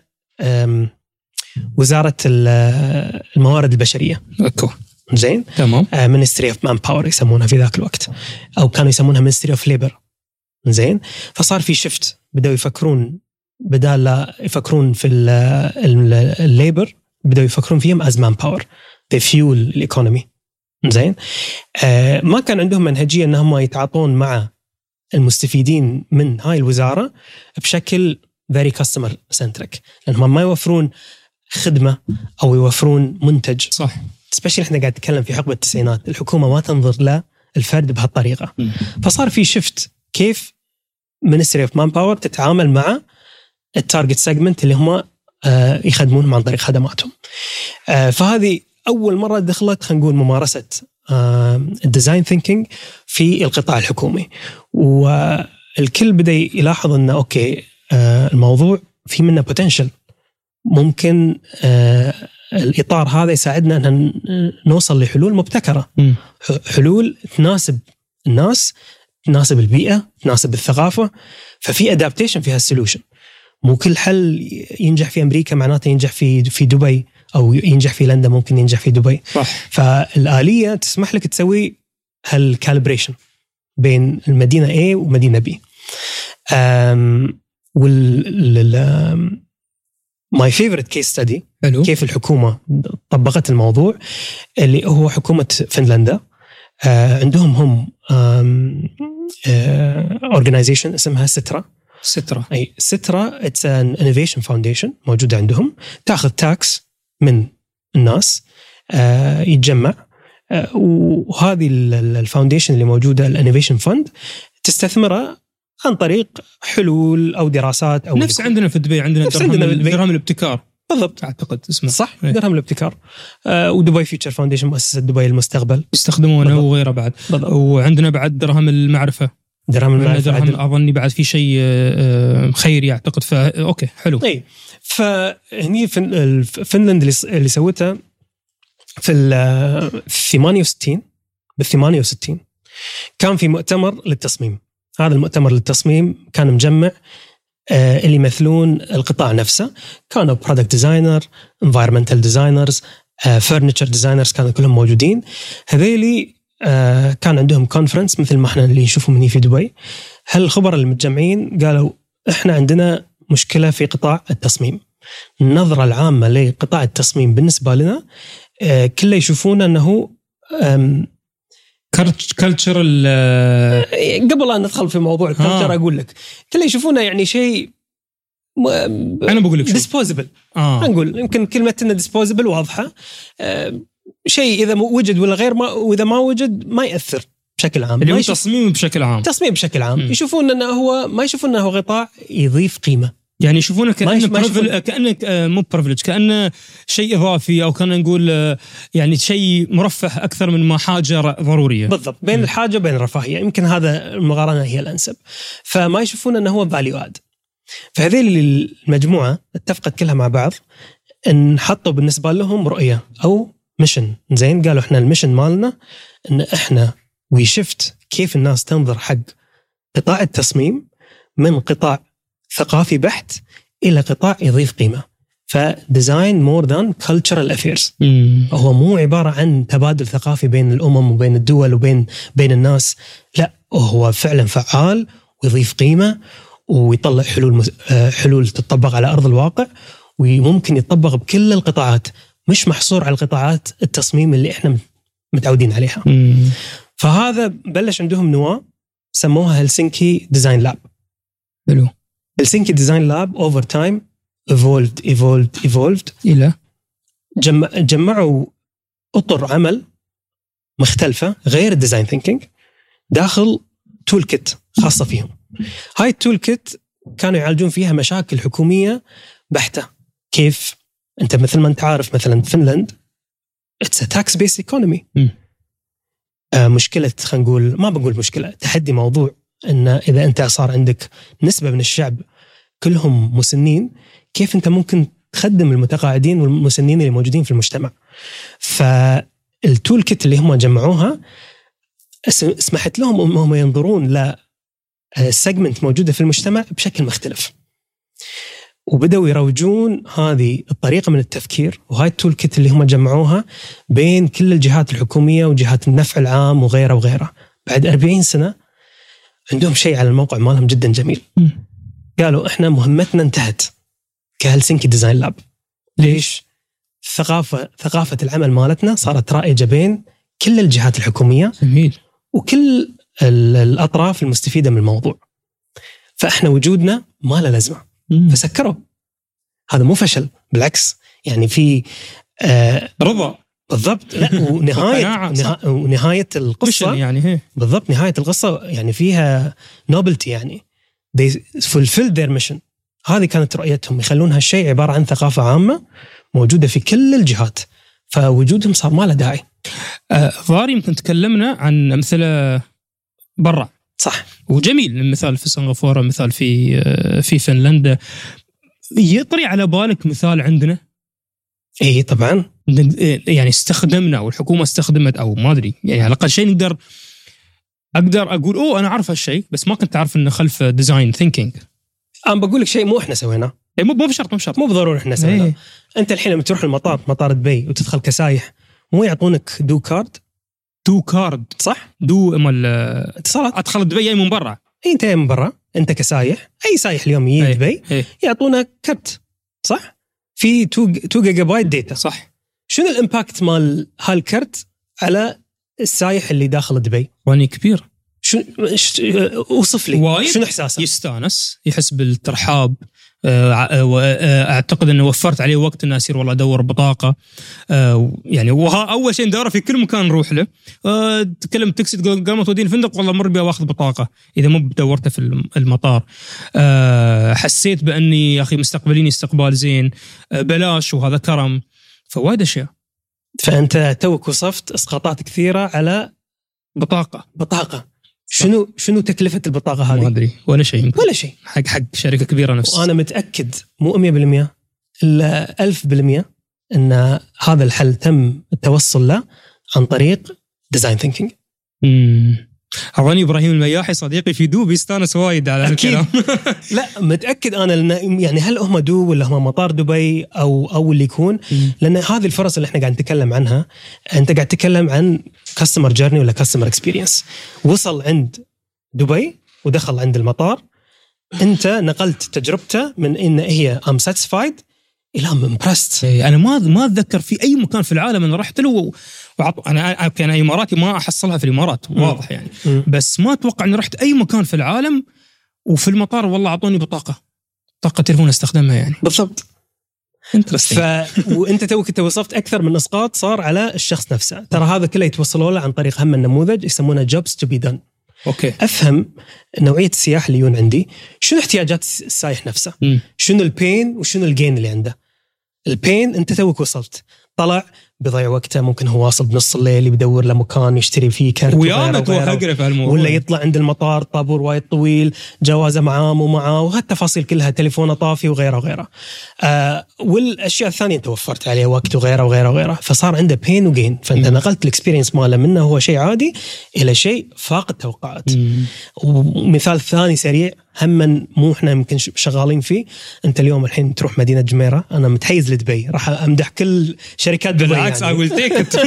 وزارة الموارد البشرية. أوكي. زين. تمام. Ministry of Manpower يسمونها في ذاك الوقت، أو كانوا يسمونها Ministry of Labor. زين. فصار في شفت، بدأوا يفكرون بدال لا يفكرون في الليبر، بدأوا يفكرون فيهم as manpower. they fuel economy. زين. آه ما كان عندهم منهجية أنهم يتعاطون مع المستفيدين من هاي الوزارة بشكل very customer centric، لأنهم ما يوفرون خدمة أو يوفرون منتج. صح. سبيشلي احنا قاعد نتكلم في حقبه التسعينات، الحكومه ما تنظر للفرد بهالطريقه. فصار في شفت كيف Ministry of Manpower تتعامل مع التارجت سيجمنت اللي هم آه يخدمونهم عن طريق خدماتهم. آه فهذه اول مره دخلت خلينا نقول ممارسه الديزاين ثينكينج في القطاع الحكومي، والكل بدا يلاحظ انه اوكي آه الموضوع في منه بوتنشل، ممكن آه الاطار هذا يساعدنا ان نوصل لحلول مبتكره، م. حلول تناسب الناس، تناسب البيئه، تناسب الثقافه. ففي ادابتيشن في هالسولوشن. مو كل حل ينجح في امريكا معناته ينجح في في دبي، او ينجح في لندن ممكن ينجح في دبي. صح. فالآلية تسمح لك تسوي هالكالبريشن بين المدينة A ومدينة B. وال my favorite case study حلو. كيف الحكومة طبقت الموضوع اللي هو حكومة فنلندا. عندهم هم organization اسمها سترا. سترا أي سترا it's an innovation foundation موجودة عندهم، تأخذ تاكس من الناس آه يتجمع، آه وهذه الفاونديشن اللي موجودة الانوفيشن فند تستثمرها عن طريق حلول أو دراسات أو نفس عندنا في دبي، عندنا درهم, درهم الابتكار بالضبط أعتقد اسمه صح ايه. درهم الابتكار آه ودبي فيوتشر فاونديشن مؤسسة دبي المستقبل يستخدمونه وغيره بعد بالضبط. وعندنا بعد درهم المعرفة درهم المعرفة درهم أظني بعد في شيء خيري أعتقد. فا أوكي حلو. أي فهني فنلند اللي سوتها في ال ثمانية وستين بال ثمانية وستين كان في مؤتمر للتصميم. هذا المؤتمر للتصميم كان مجمع اللي يمثلون القطاع نفسه، كانوا product designer, environmental designers, furniture designers كانوا كلهم موجودين. هذيلي كان عندهم كونفرنس مثل ما احنا اللي نشوفه مني في دبي. هالخبراء المتجمعين قالوا احنا عندنا مشكلة في قطاع التصميم. النظرة العامة لقطاع التصميم بالنسبة لنا كله يشوفون أنه كالتشرال. قبل أن ندخل في موضوع الكالتشر أقول لك كله يشوفونه يعني شيء م... أنا بقول لك disposable. آه. نقول يمكن كلمتنا disposable واضحة. أه شيء إذا وجد ولا غير ما، وإذا ما وجد ما يأثر بشكل عام. اللي هو تصميم بشكل عام. تصميم بشكل عام. م. يشوفون أنه هو ما يشوفون أنه هو قطاع يضيف قيمة. يعني يشوفونه كأنه برفل... كأنه مو بريفليج، كأنه شيء إضافي، أو كنا نقول يعني شيء مرفه أكثر من ما حاجة ضرورية. بالضبط، بين م. الحاجة وبين الرفاهية. يمكن هذا المقارنة هي الأنسب. فما يشوفون أنه هو فاليو آد. فهذه المجموعة اتفقت كلها مع بعض إن حطوا بالنسبة لهم رؤية أو ميشن. زين قالوا إحنا الميشن مالنا إن إحنا ويشفت كيف الناس تنظر حق قطاع التصميم من قطاع ثقافي بحت إلى قطاع يضيف قيمة. فديزاين مور ذان كلتشرال افيرز. هو مو عبارة عن تبادل ثقافي بين الأمم وبين الدول وبين بين الناس، لا هو فعلا فعال ويضيف قيمة ويطلع حلول حلول تطبق على أرض الواقع، وممكن يتطبق بكل القطاعات، مش محصور على القطاعات التصميم اللي احنا متعودين عليها. مم. فهذا بلش عندهم نواة سموها هلسنكي ديزاين لاب. حلو. هلسنكي ديزاين لاب اوفر تايم evolved evolved evolved الى جمع جمعوا اطر عمل مختلفة غير الديزاين ثينكينج داخل تول كيت خاصة فيهم. هاي التول كيت كانوا يعالجون فيها مشاكل حكومية بحتة. كيف؟ أنت مثل ما أنت عارف مثلا فنلند it's a tax based economy. آه مشكلة خلينا نقول، ما بقول مشكلة، تحدي موضوع إن إذا أنت صار عندك نسبة من الشعب كلهم مسنين، كيف أنت ممكن تخدم المتقاعدين والمسنين اللي موجودين في المجتمع؟ فالتول كيت اللي هم جمعوها اسمحت لهم أنهم ينظرون ل سيجمنت موجودة في المجتمع بشكل مختلف، وبدأوا يروجون هذه الطريقة من التفكير وهاي التول كيت اللي هم جمعوها بين كل الجهات الحكومية وجهات النفع العام وغيره وغيره. بعد أربعين سنة عندهم شيء على الموقع مالهم جدا جميل. م. قالوا إحنا مهمتنا انتهت كهلسنكي ديزاين لاب. ليش؟ ثقافة ثقافة العمل مالتنا صارت رائجة بين كل الجهات الحكومية. جميل. وكل الأطراف المستفيدة من الموضوع. فإحنا وجودنا ما له لازمة. مم. فسكروا. هذا مو فشل، بالعكس يعني في آه رضا بالضبط. لا ونهايه نها... ونهايه القصه يعني هي. بالضبط نهايه القصه يعني فيها نوبلتي، يعني they fulfilled their mission. هذه كانت رؤيتهم، يخلون هالشيء عباره عن ثقافه عامه موجوده في كل الجهات، فوجودهم صار ما له داعي. آه ضاري يمكن تكلمنا عن امثله برا، صح، وجميل المثال في سنغافوره، مثال في آه في فنلندا. يطري على بالك مثال عندنا؟ اي طبعا، يعني استخدمنا او الحكومه استخدمت او ما ادري، يعني على الاقل شيء نقدر اقدر اقول اوه انا اعرف هالشيء بس ما كنت اعرف انه خلف ديزاين ثينكينج. انا بقول لك شيء مو احنا سويناه، مو مو بشرط مو بشرط مو بضروري احنا سويناه. ايه. انت الحين لما تروح المطار، مطار دبي، وتدخل كسايح، مو يعطونك دو كارد؟ دو كارد صح، دو مال اتصالات. ادخل دبي جاي من برا. اي انت من برا، انت كسايح، اي سايح اليوم يجي ايه. دبي ايه. يعطونا كرت، صح، في اثنين جيجا بايت ديتا. صح. شنو الامباكت مال هالكرت على السايح اللي داخل دبي؟ واني كبير. شو اوصف لي شنو احساسه؟ يستانس، يحس بالترحاب. اعتقد انه وفرت عليه وقت انه يصير والله ادور بطاقه، يعني وها اول شيء ندوره في كل مكان نروح له. تكلم تاكسي تقول قام توديني الفندق، والله مر بي واخذ بطاقه اذا مو بدورته في المطار. حسيت باني يا اخي مستقبلين استقبال زين، بلاش، وهذا كرم. فوايد اشياء. فانت توك وصفت اسقاطات كثيره على بطاقه بطاقه شنو شنو تكلفة البطاقة هذه؟ ما أدري، ولا شيء ولا شيء حق حق شركة كبيرة نفس. وأنا متأكد مو مية بالمية إلا ألف بالمية أن هذا الحل تم التوصل له عن طريق ديزاين ثينكينج. امم أظني إبراهيم المياحي صديقي في دوب يستانس وايد على هالكلام. لا متأكد أنا، لأن يعني هل هم دو ولا هم مطار دبي أو أو اللي يكون، لأن هذه الفرص اللي إحنا قاعد نتكلم عنها، أنت قاعد تتكلم عن كاستمر جيرني ولا كاستمر اكسبيرينس. وصل عند دبي ودخل عند المطار، أنت نقلت تجربته من إن هي I'm satisfied إلى I'm impressed. أنا ما ما أتذكر في أي مكان في العالم أنا رحت له وعط... أنا كان إماراتي ما أحصلها في الإمارات واضح يعني، م. بس ما أتوقع أني رحت أي مكان في العالم وفي المطار والله أعطوني بطاقة بطاقة تليفون استخدمها يعني. بالضبط. ف... وانت توك توصفت اكثر من اسقاط صار على الشخص نفسه. ترى هذا كله يتوصلوا له عن طريق هم النموذج يسمونه jobs to be done. اوكي. افهم نوعيه السياح اللي يجون عندي، شنو احتياجات السائح نفسه، م. شنو البين وشنو الجين اللي عنده. البين انت توك وصلت، طلع بضيع وقته، ممكن هو واصل بنص الليل بدور له مكان يشتري فيه كرت ويامت وهقرف هالموضوع، ولا يطلع عند المطار طابور وايد طويل، جوازه معاه مو معاه، وهالتفاصيل كلها، تليفونه طافي وغيره وغيره. آه والاشياء الثانيه انت وفرت عليه وقت وغيره وغيره وغيره، فصار عنده بين وجين. فانت م. نقلت الاكسبيرينس ماله منه هو شيء عادي الى شيء فاق التوقعات. م. ومثال ثاني سريع هم مو احنا يمكن شغالين فيه، انت اليوم الحين تروح مدينه جميره، انا متحيز لدبي، راح امدح كل شركات دبي بالعكس يعني. I will take it.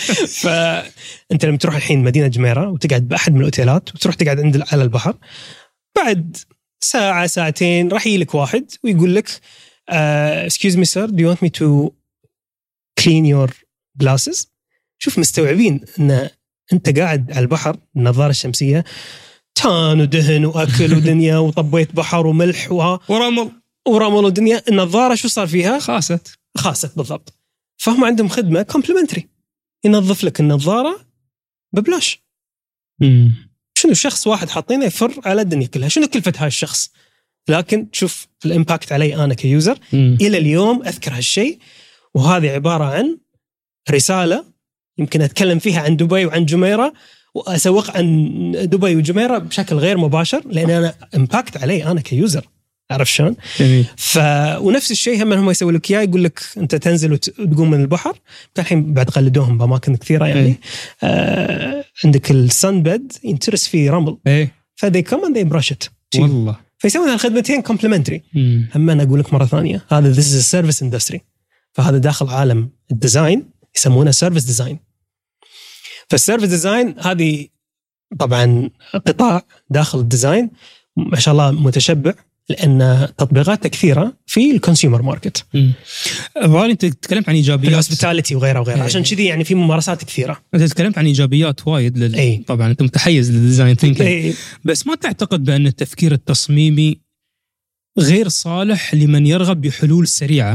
فانت لما تروح الحين مدينه جميره وتقعد باحد من الاوتيلات وتروح تقعد عند على البحر، بعد ساعه ساعتين راح يجي لك واحد ويقول لك uh, excuse me sir do you want me to clean your glasses. شوف مستوعبين ان انت قاعد على البحر، النظاره الشمسيه، تان ودهن واكل ودنيا وطبيت بحر وملح ورمل ورمل ودنيا. النظاره شو صار فيها؟ خاست خاست بالضبط. فهم عندهم خدمه كومبلمنتري، ينظف لك النظاره ببلاش. مم. شنو شخص واحد حاطينه يفر على الدنيا كلها، شنو كلفة هاي الشخص؟ لكن تشوف الامباكت علي انا كيوزر. مم. الى اليوم اذكر هالشيء، وهذه عباره عن رساله يمكن اتكلم فيها عن دبي وعن جميره، واسوق عن دبي وجميره بشكل غير مباشر، لان انا امباكت علي انا كيوزر. عرف شلون؟ ف ونفس الشيء هم هم يسوي لك اياه، يقول لك انت تنزل وتقوم من البحر. الحين بعد قلدوهم باماكن كثيره يعني. آه عندك السن بيد ينترس فيه رمل، ايه، فدي كمان دي براشت والله، فيسوون الخدمتين كومبلمنتري. هم انا اقول لك مره ثانيه، هذا this is a service industry، فهذا داخل عالم الديزاين يسمونه سيرفيس ديزاين. فالسيرفيس ديزاين هذه طبعا قطاع داخل الديزاين ما شاء الله متشبع، لأن تطبيقاتها كثيرة في الكونسيومر ماركت. ظاهر أنت تكلمت عن إيجابيات الهوسبيتاليتي وغيرها وغيرها، عشان كذي يعني في ممارسات كثيرة. أنت تكلمت عن إيجابيات وايد لل... أي. طبعا أنت متحيز للديزاين ثينكينج، بس ما تعتقد بأن التفكير التصميمي غير صالح لمن يرغب بحلول سريعة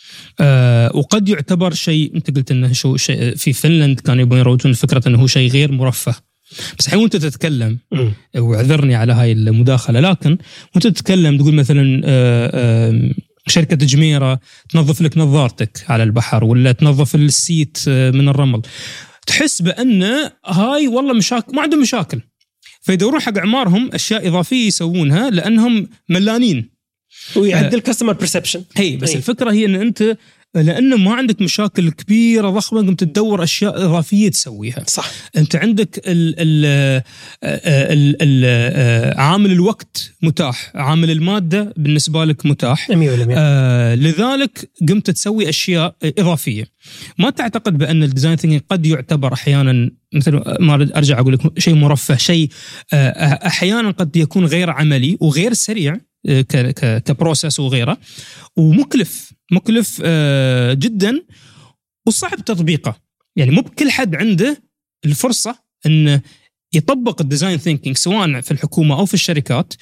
آه وقد يعتبر شيء، انت قلت انه شو شيء في فنلند كانوا يبون يروجون الفكره انه هو شيء غير مرفه، بس الحين وانت تتكلم واعذرني على هاي المداخله، لكن وانت تتكلم تقول مثلا آه آه شركه تجميره تنظف لك نظارتك على البحر ولا تنظف السيت من الرمل، تحس بان هاي والله مشاكل، ما عندهم مشاكل، فيدورون حق اعمارهم اشياء اضافيه يسوونها لانهم ملانين ويعدل كاستمر برسبشن. هي بس أي. الفكره هي ان انت لانه ما عندك مشاكل كبيره ضخمه قمت تدور اشياء اضافيه تسويها. صح. انت عندك ال ال ال ال عامل الوقت متاح، عامل الماده بالنسبه لك متاح، آه لذلك قمت تسوي اشياء اضافيه. ما تعتقد بان الديزاين ثينكينج قد يعتبر احيانا مثل ما ارجع اقول لك شيء مرفه، شيء آه احيانا قد يكون غير عملي وغير سريع كبروسس وغيره، ومكلف مكلف جدا وصعب تطبيقه. يعني مو بكل حد عنده الفرصة أن يطبق الديزاين ثينكينج سواء في الحكومة أو في الشركات.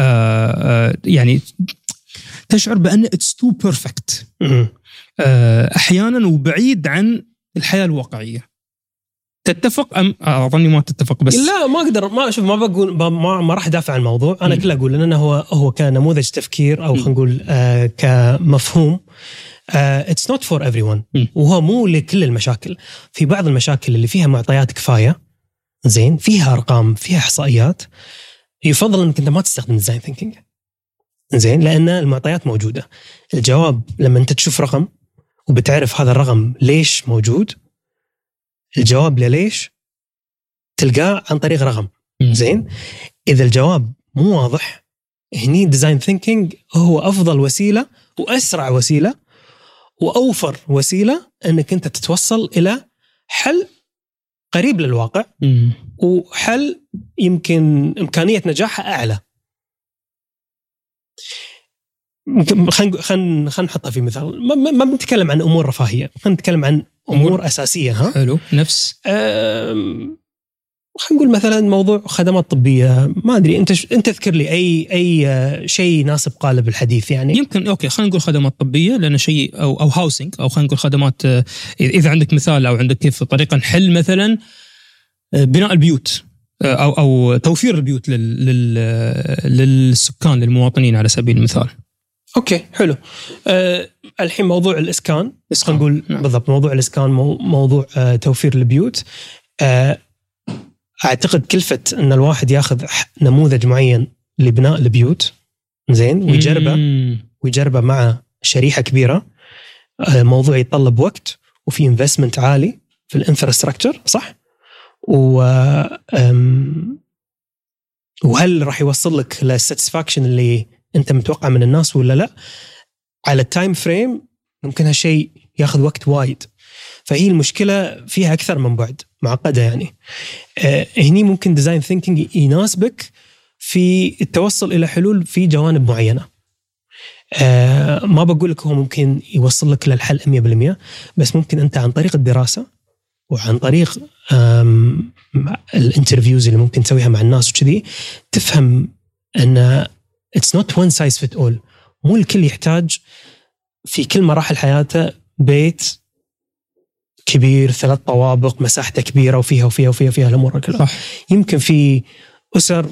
يعني تشعر بأن it's too perfect أحيانا وبعيد عن الحياة الواقعية. تتفق أم أظني ما تتفق؟ بس لا ما أقدر، ما أشوف، ما بقول، ما, ما راح أدافع عن الموضوع. أنا كله أقول لأنه هو هو كنموذج تفكير أو خلينا نقول آه كمفهوم آه it's not for everyone. م. وهو مو لكل المشاكل. في بعض المشاكل اللي فيها معطيات كفاية زين، فيها أرقام، فيها إحصائيات، يفضل أنك أنت ما تستخدم design thinking زين، لأن المعطيات موجودة. الجواب لما أنت تشوف رقم وبتعرف هذا الرقم ليش موجود، الجواب لليش تلقاه عن طريق رقم زين. إذا الجواب مو واضح، هني ديزاين ثينكينج هو أفضل وسيلة وأسرع وسيلة وأوفر وسيلة أنك أنت تتوصل إلى حل قريب للواقع مم. وحل يمكن إمكانية نجاحها أعلى. خلينا خلينا نحطها في مثال، ما, ما بنتكلم عن أمور رفاهية، خلينا نتكلم عن أمور, أمور أساسية. ها حلو. نفس خلينا نقول مثلا موضوع خدمات طبية، ما أدري أنت أنت تذكر لي أي أي شيء يناسب قالب الحديث. يعني يمكن أوكي خلينا نقول خدمات طبية لأن شيء أو أو هاوسينج، أو خلينا نقول خدمات. إذا عندك مثال أو عندك كيف طريقة نحل مثلا بناء البيوت أو أو توفير البيوت لل لل للسكان للمواطنين على سبيل المثال. اوكي حلو. أه الحين موضوع الاسكان، بس خلينا نقول نعم. بالضبط موضوع الاسكان مو موضوع أه توفير البيوت. أه اعتقد كلفة ان الواحد ياخذ نموذج معين لبناء البيوت زين ويجربه ويجربه مع شريحة كبيرة، أه موضوع يتطلب وقت وفي انفستمنت عالي في الانفراستراكشر، صح؟ و وهل راح يوصل لك للساتسفاكشن اللي أنت متوقع من الناس ولا لا؟ على التايم فريم ممكن هالشيء ياخذ وقت وايد. فهي المشكلة فيها أكثر من بعد، معقدة يعني. آه هني ممكن ديزاين ثينكينج يناسبك في التوصل إلى حلول في جوانب معينة. آه ما بقول لك هو ممكن يوصل لك للحل مية بالمية، بس ممكن أنت عن طريق الدراسة وعن طريق الانترفيوز اللي ممكن تسويها مع الناس وكذي تفهم أن it's not one size fit all. مو الكل يحتاج في كل مراحل حياته بيت كبير ثلاث طوابق مساحته كبيرة وفيها وفيها وفيها وفيها الأمور كلها. يمكن في أسر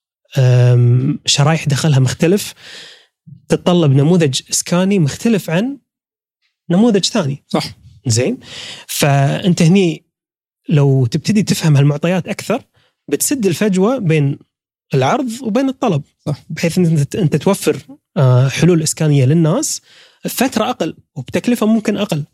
شرايح دخلها مختلف تتطلب نموذج إسكاني مختلف عن نموذج ثاني. صح. زين. فأنت هني لو تبتدي تفهم هالمعطيات أكثر بتسد الفجوة بين العرض وبين الطلب. صح. بحيث أن أنت توفر حلول إسكانية للناس فترة أقل وبتكلفة ممكن أقل.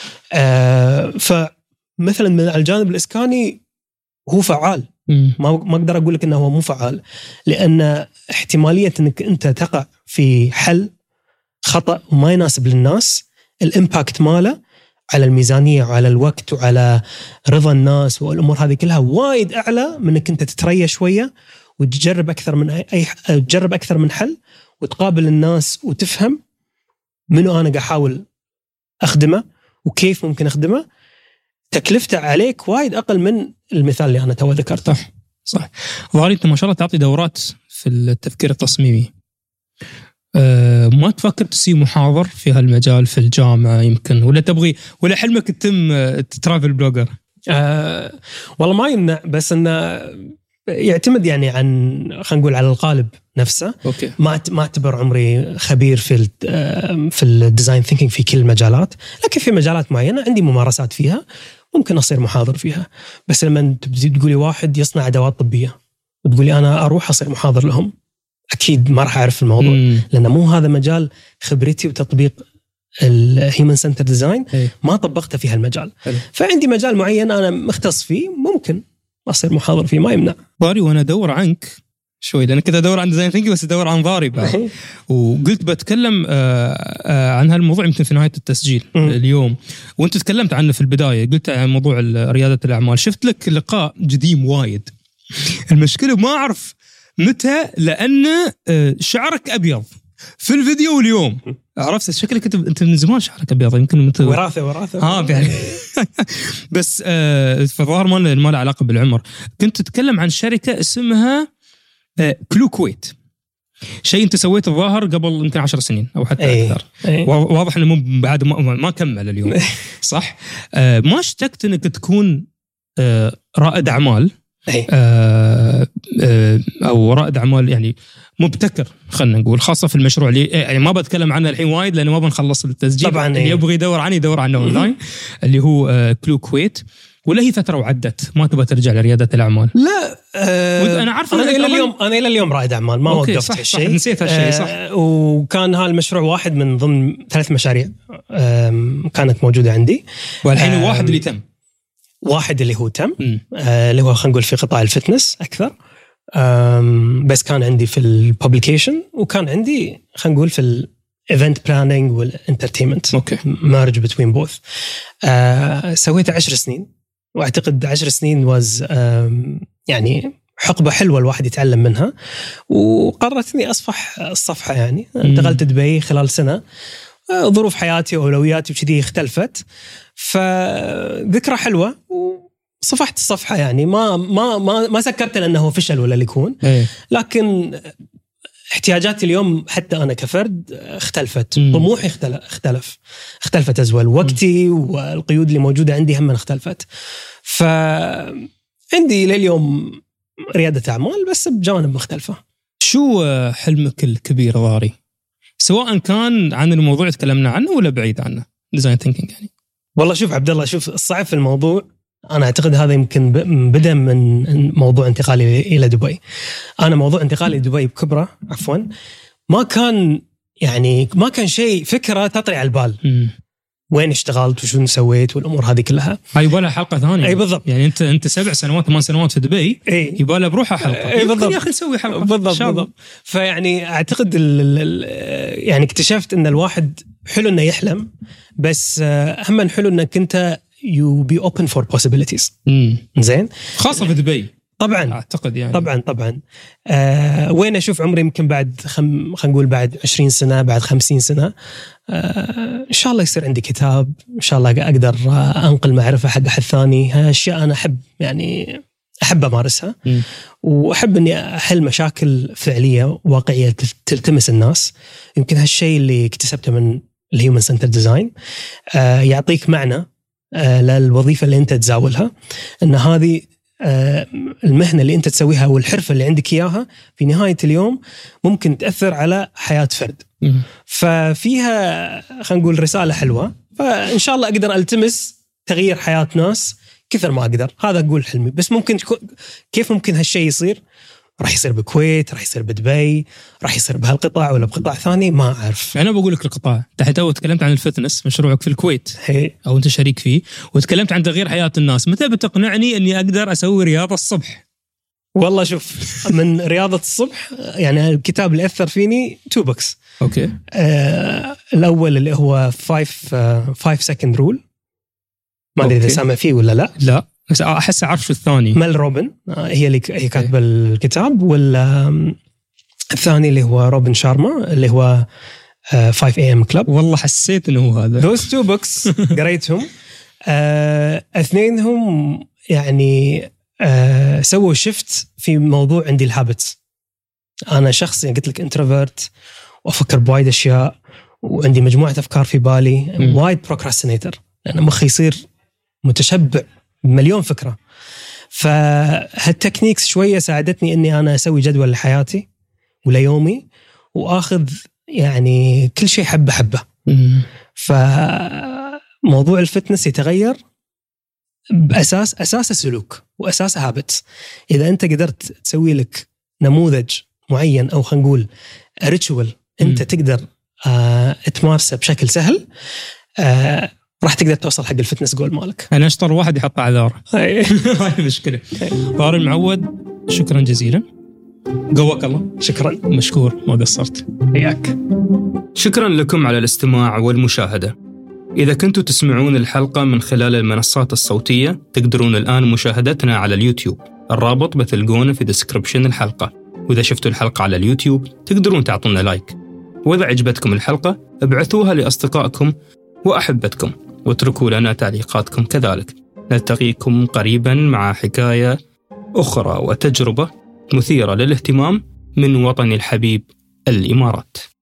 فمثلا من الجانب الإسكاني هو فعال. ما ما أقدر أقول لك أنه هو مو فعال، لأن احتمالية أنك أنت تقع في حل خطأ وما يناسب للناس، الإمباكت ماله على الميزانية وعلى الوقت وعلى رضا الناس والأمور هذه كلها وايد أعلى من أنك أنت تتريا شوية وتجرب أكثر من أي تجرب أكثر من حل وتقابل الناس وتفهم منو أنا قاعد أحاول أخدمه وكيف ممكن أخدمه. تكلفته عليك وايد أقل من المثال اللي أنا تو ذكرته. صح. ظهري أنت ما شاء الله تعطي دورات في التفكير التصميمي. أه ما تفكر تسوي محاضر في هالمجال في الجامعة يمكن، ولا تبغي ولا حلمك تتم ترافل بلوجر؟ أه والله ما يمنع، بس انه يعتمد يعني عن خلينا نقول على القالب نفسه. أوكي. ما ما اعتبر عمري خبير في في الديزاين ثينكينج في كل المجالات، لكن في مجالات معينة عندي ممارسات فيها ممكن أصير محاضر فيها. بس لما تبدي تقولي واحد يصنع أدوات طبية وتقولي أنا أروح أصير محاضر لهم، أكيد ما راح أعرف الموضوع، مم. لأن مو هذا مجال خبرتي وتطبيق الهيومن سنتر ديزاين، ما طبقته في هالمجال. حلو. فعندي مجال معين أنا مختص فيه ممكن أصير محاضر فيه، ما يمنع. ضاري وأنا أدور عنك شوي، لأن كده أدور عن ديزاين ثينكينج بس أدور عن ضاري بعد وقلت بتكلم عن هالموضوع يمكن في نهاية التسجيل م. اليوم، وأنت تكلمت عنه في البداية، قلت عن موضوع ريادة الأعمال. شفت لك لقاء قديم وايد، المشكلة ما أعرف متى، لأن شعرك أبيض في الفيديو واليوم عرفت شكلك انت انت من زمان شعرك ابيض، يمكن انت وراثه وراثه اه يعني بس آه فظهر ما له علاقه بالعمر. كنت تتكلم عن شركه اسمها آه كلو كويت، شيء انت سويته الظاهر قبل يمكن عشر سنين او حتى أي. اكثر. أي. واضح انه مو بعد ما, ما كمل اليوم صح. آه ما اشتقت انك تكون آه رائد اعمال آه آه او رائد اعمال يعني مبتكر خلينا نقول، خاصه في المشروع اللي يعني ما بتكلم عنه الحين وايد لانه ما بنخلص التسجيل طبعا. اللي يبغى يدور عنه يدور عنه اونلاين اللي هو آه كلو كويت. ولا هي فتره وعدت ما تبغى ترجع لرياده الاعمال؟ لا آه انا عارف انا الى اليوم انا الى اليوم رائد اعمال، ما وقفت هالشيء. نسيت هالشيء صح. آه وكان هالمشروع واحد من ضمن ثلاث مشاريع كانت موجوده عندي، والحين آه واحد اللي تم واحد اللي هو تم آه اللي هو خلينا نقول في قطاع الفتنس اكثر. بس كان عندي في الببليكيشن وكان عندي خلينا نقول في الايفنت بلاننج والانترتينمنت، اوكي مارج بتوين بوث. سويته عشر سنين، واعتقد عشر سنين واز يعني حقبه حلوه الواحد يتعلم منها، وقررت اني اصفح الصفحه. يعني انتقلت دبي خلال سنه، ظروف حياتي واولوياتي وكذي اختلفت، فذكرى حلوه صفحت الصفحة. يعني ما ما ما ما سكرت لأنه فشل ولا اللي يكون، لكن احتياجاتي اليوم حتى أنا كفرد اختلفت، طموحي اختلف اختلف اختلفت أزول، وقتي والقيود اللي موجودة عندي هم اختلفت. فعندي لليوم ريادة أعمال بس بجوانب مختلفة. شو حلمك الكبير ضاري، سواء كان عن الموضوع اللي تكلمنا عنه ولا بعيد عنه، ديزاين ثينكينج يعني؟ والله شوف عبد الله، شوف الصعب في الموضوع، أنا أعتقد هذا يمكن بدأ من موضوع انتقالي إلى دبي. أنا موضوع انتقالي لدبي بكبرة عفوا ما كان يعني ما كان شيء فكرة تطري على البال. م. وين اشتغلت وشو سويت والأمور هذه كلها. هاي يبالها حلقة ثانية. أي بالضبط. يعني أنت أنت سبع سنوات ثمان سنوات في دبي. أي. يبالها بروحها حلقة. أي بالضبط. يا أخي نسوي حلقة. بالضبط. بالضبط. فيعني أعتقد ال ال يعني اكتشفت إن الواحد حلو إنه يحلم، بس أهم حلو إنك أنت you be open for possibilities. مم. زين. خاصة في دبي. طبعا. أعتقد يعني. طبعا طبعا. آه وين أشوف عمري يمكن بعد خم خلينا نقول بعد عشرين سنة بعد خمسين سنة آه إن شاء الله يصير عندي كتاب، إن شاء الله أقدر أنقل معرفة حق أحد ثاني. هالأشياء أنا أحب يعني أحب أمارسها. م. وأحب إني أحل مشاكل فعلية واقعية تلتمس الناس. يمكن هالشيء اللي اكتسبته من الهيومن سنتر ديزاين آه يعطيك معنى آه للوظيفة اللي أنت تزاولها، أن هذه آه المهنة اللي أنت تسويها والحرفة اللي عندك إياها في نهاية اليوم ممكن تأثر على حياة فرد. م. ففيها خلينا نقول رسالة حلوة، فإن شاء الله أقدر ألتمس تغيير حياة ناس كثر ما أقدر. هذا أقول حلمي. بس ممكن كيف ممكن هالشيء يصير؟ راح يصير بالكويت، راح يصير بدبي، راح يصير بهالقطاع ولا بقطاع ثاني، ما أعرف. أنا بقول لك القطاع. تحت أول تكلمت عن الفتنس مشروعك في الكويت هي. أو أنت شريك فيه، وتكلمت عن تغيير حياة الناس. متى بتقنعني أني أقدر أسوي رياضة الصبح؟ والله شوف من رياضة الصبح يعني الكتاب اللي أثر فيني تو بوكس. أوكي. آه الأول اللي هو five uh, five second rule، ما أدري إذا سامع فيه ولا لا. لا بس أحس أعرف شو الثاني. مال روبن هي اللي هي كاتبة الكتاب، والثاني اللي هو روبن شارما اللي هو five إيه إم Club. والله حسيت إنه هو هذا. those two books قريتهم. آه اثنينهم يعني آه سووا شفت في موضوع عندي الهابتس. أنا شخص يعني قلت لك انتروفيرت وأفكر بوايد أشياء وعندي مجموعة أفكار في بالي، وايد بروكراستينيتر لأن مخي يصير متشبع بمليون فكرة. فهالتكنيكس شوية ساعدتني أني أنا أسوي جدول لحياتي وليومي وآخذ يعني كل شيء حبة حبة. فموضوع الفتنس يتغير بأساس أساس السلوك وأساس هابت. إذا أنت قدرت تسوي لك نموذج معين أو خلينا نقول ريتشوال أنت تقدر آه تمارسه بشكل سهل، آه راح تقدر توصل حق الفتنس جول مالك. أنا أشطر واحد يحط على ذاره، هاي مشكلة. ضاري المعود، شكرا جزيلا، قواك الله. شكرا، مشكور، ما قصرت. إياك. شكرا لكم على الاستماع والمشاهدة. إذا كنتوا تسمعون الحلقة من خلال المنصات الصوتية تقدرون الآن مشاهدتنا على اليوتيوب، الرابط بتلقونه في ديسكريبشن الحلقة. وإذا شفتوا الحلقة على اليوتيوب تقدرون تعطونا لايك. وإذا عجبتكم الحلقة ابعثوها لأصدقائكم وأحبتكم واتركوا لنا تعليقاتكم كذلك. نلتقيكم قريبا مع حكاية أخرى وتجربة مثيرة للاهتمام من وطني الحبيب الإمارات.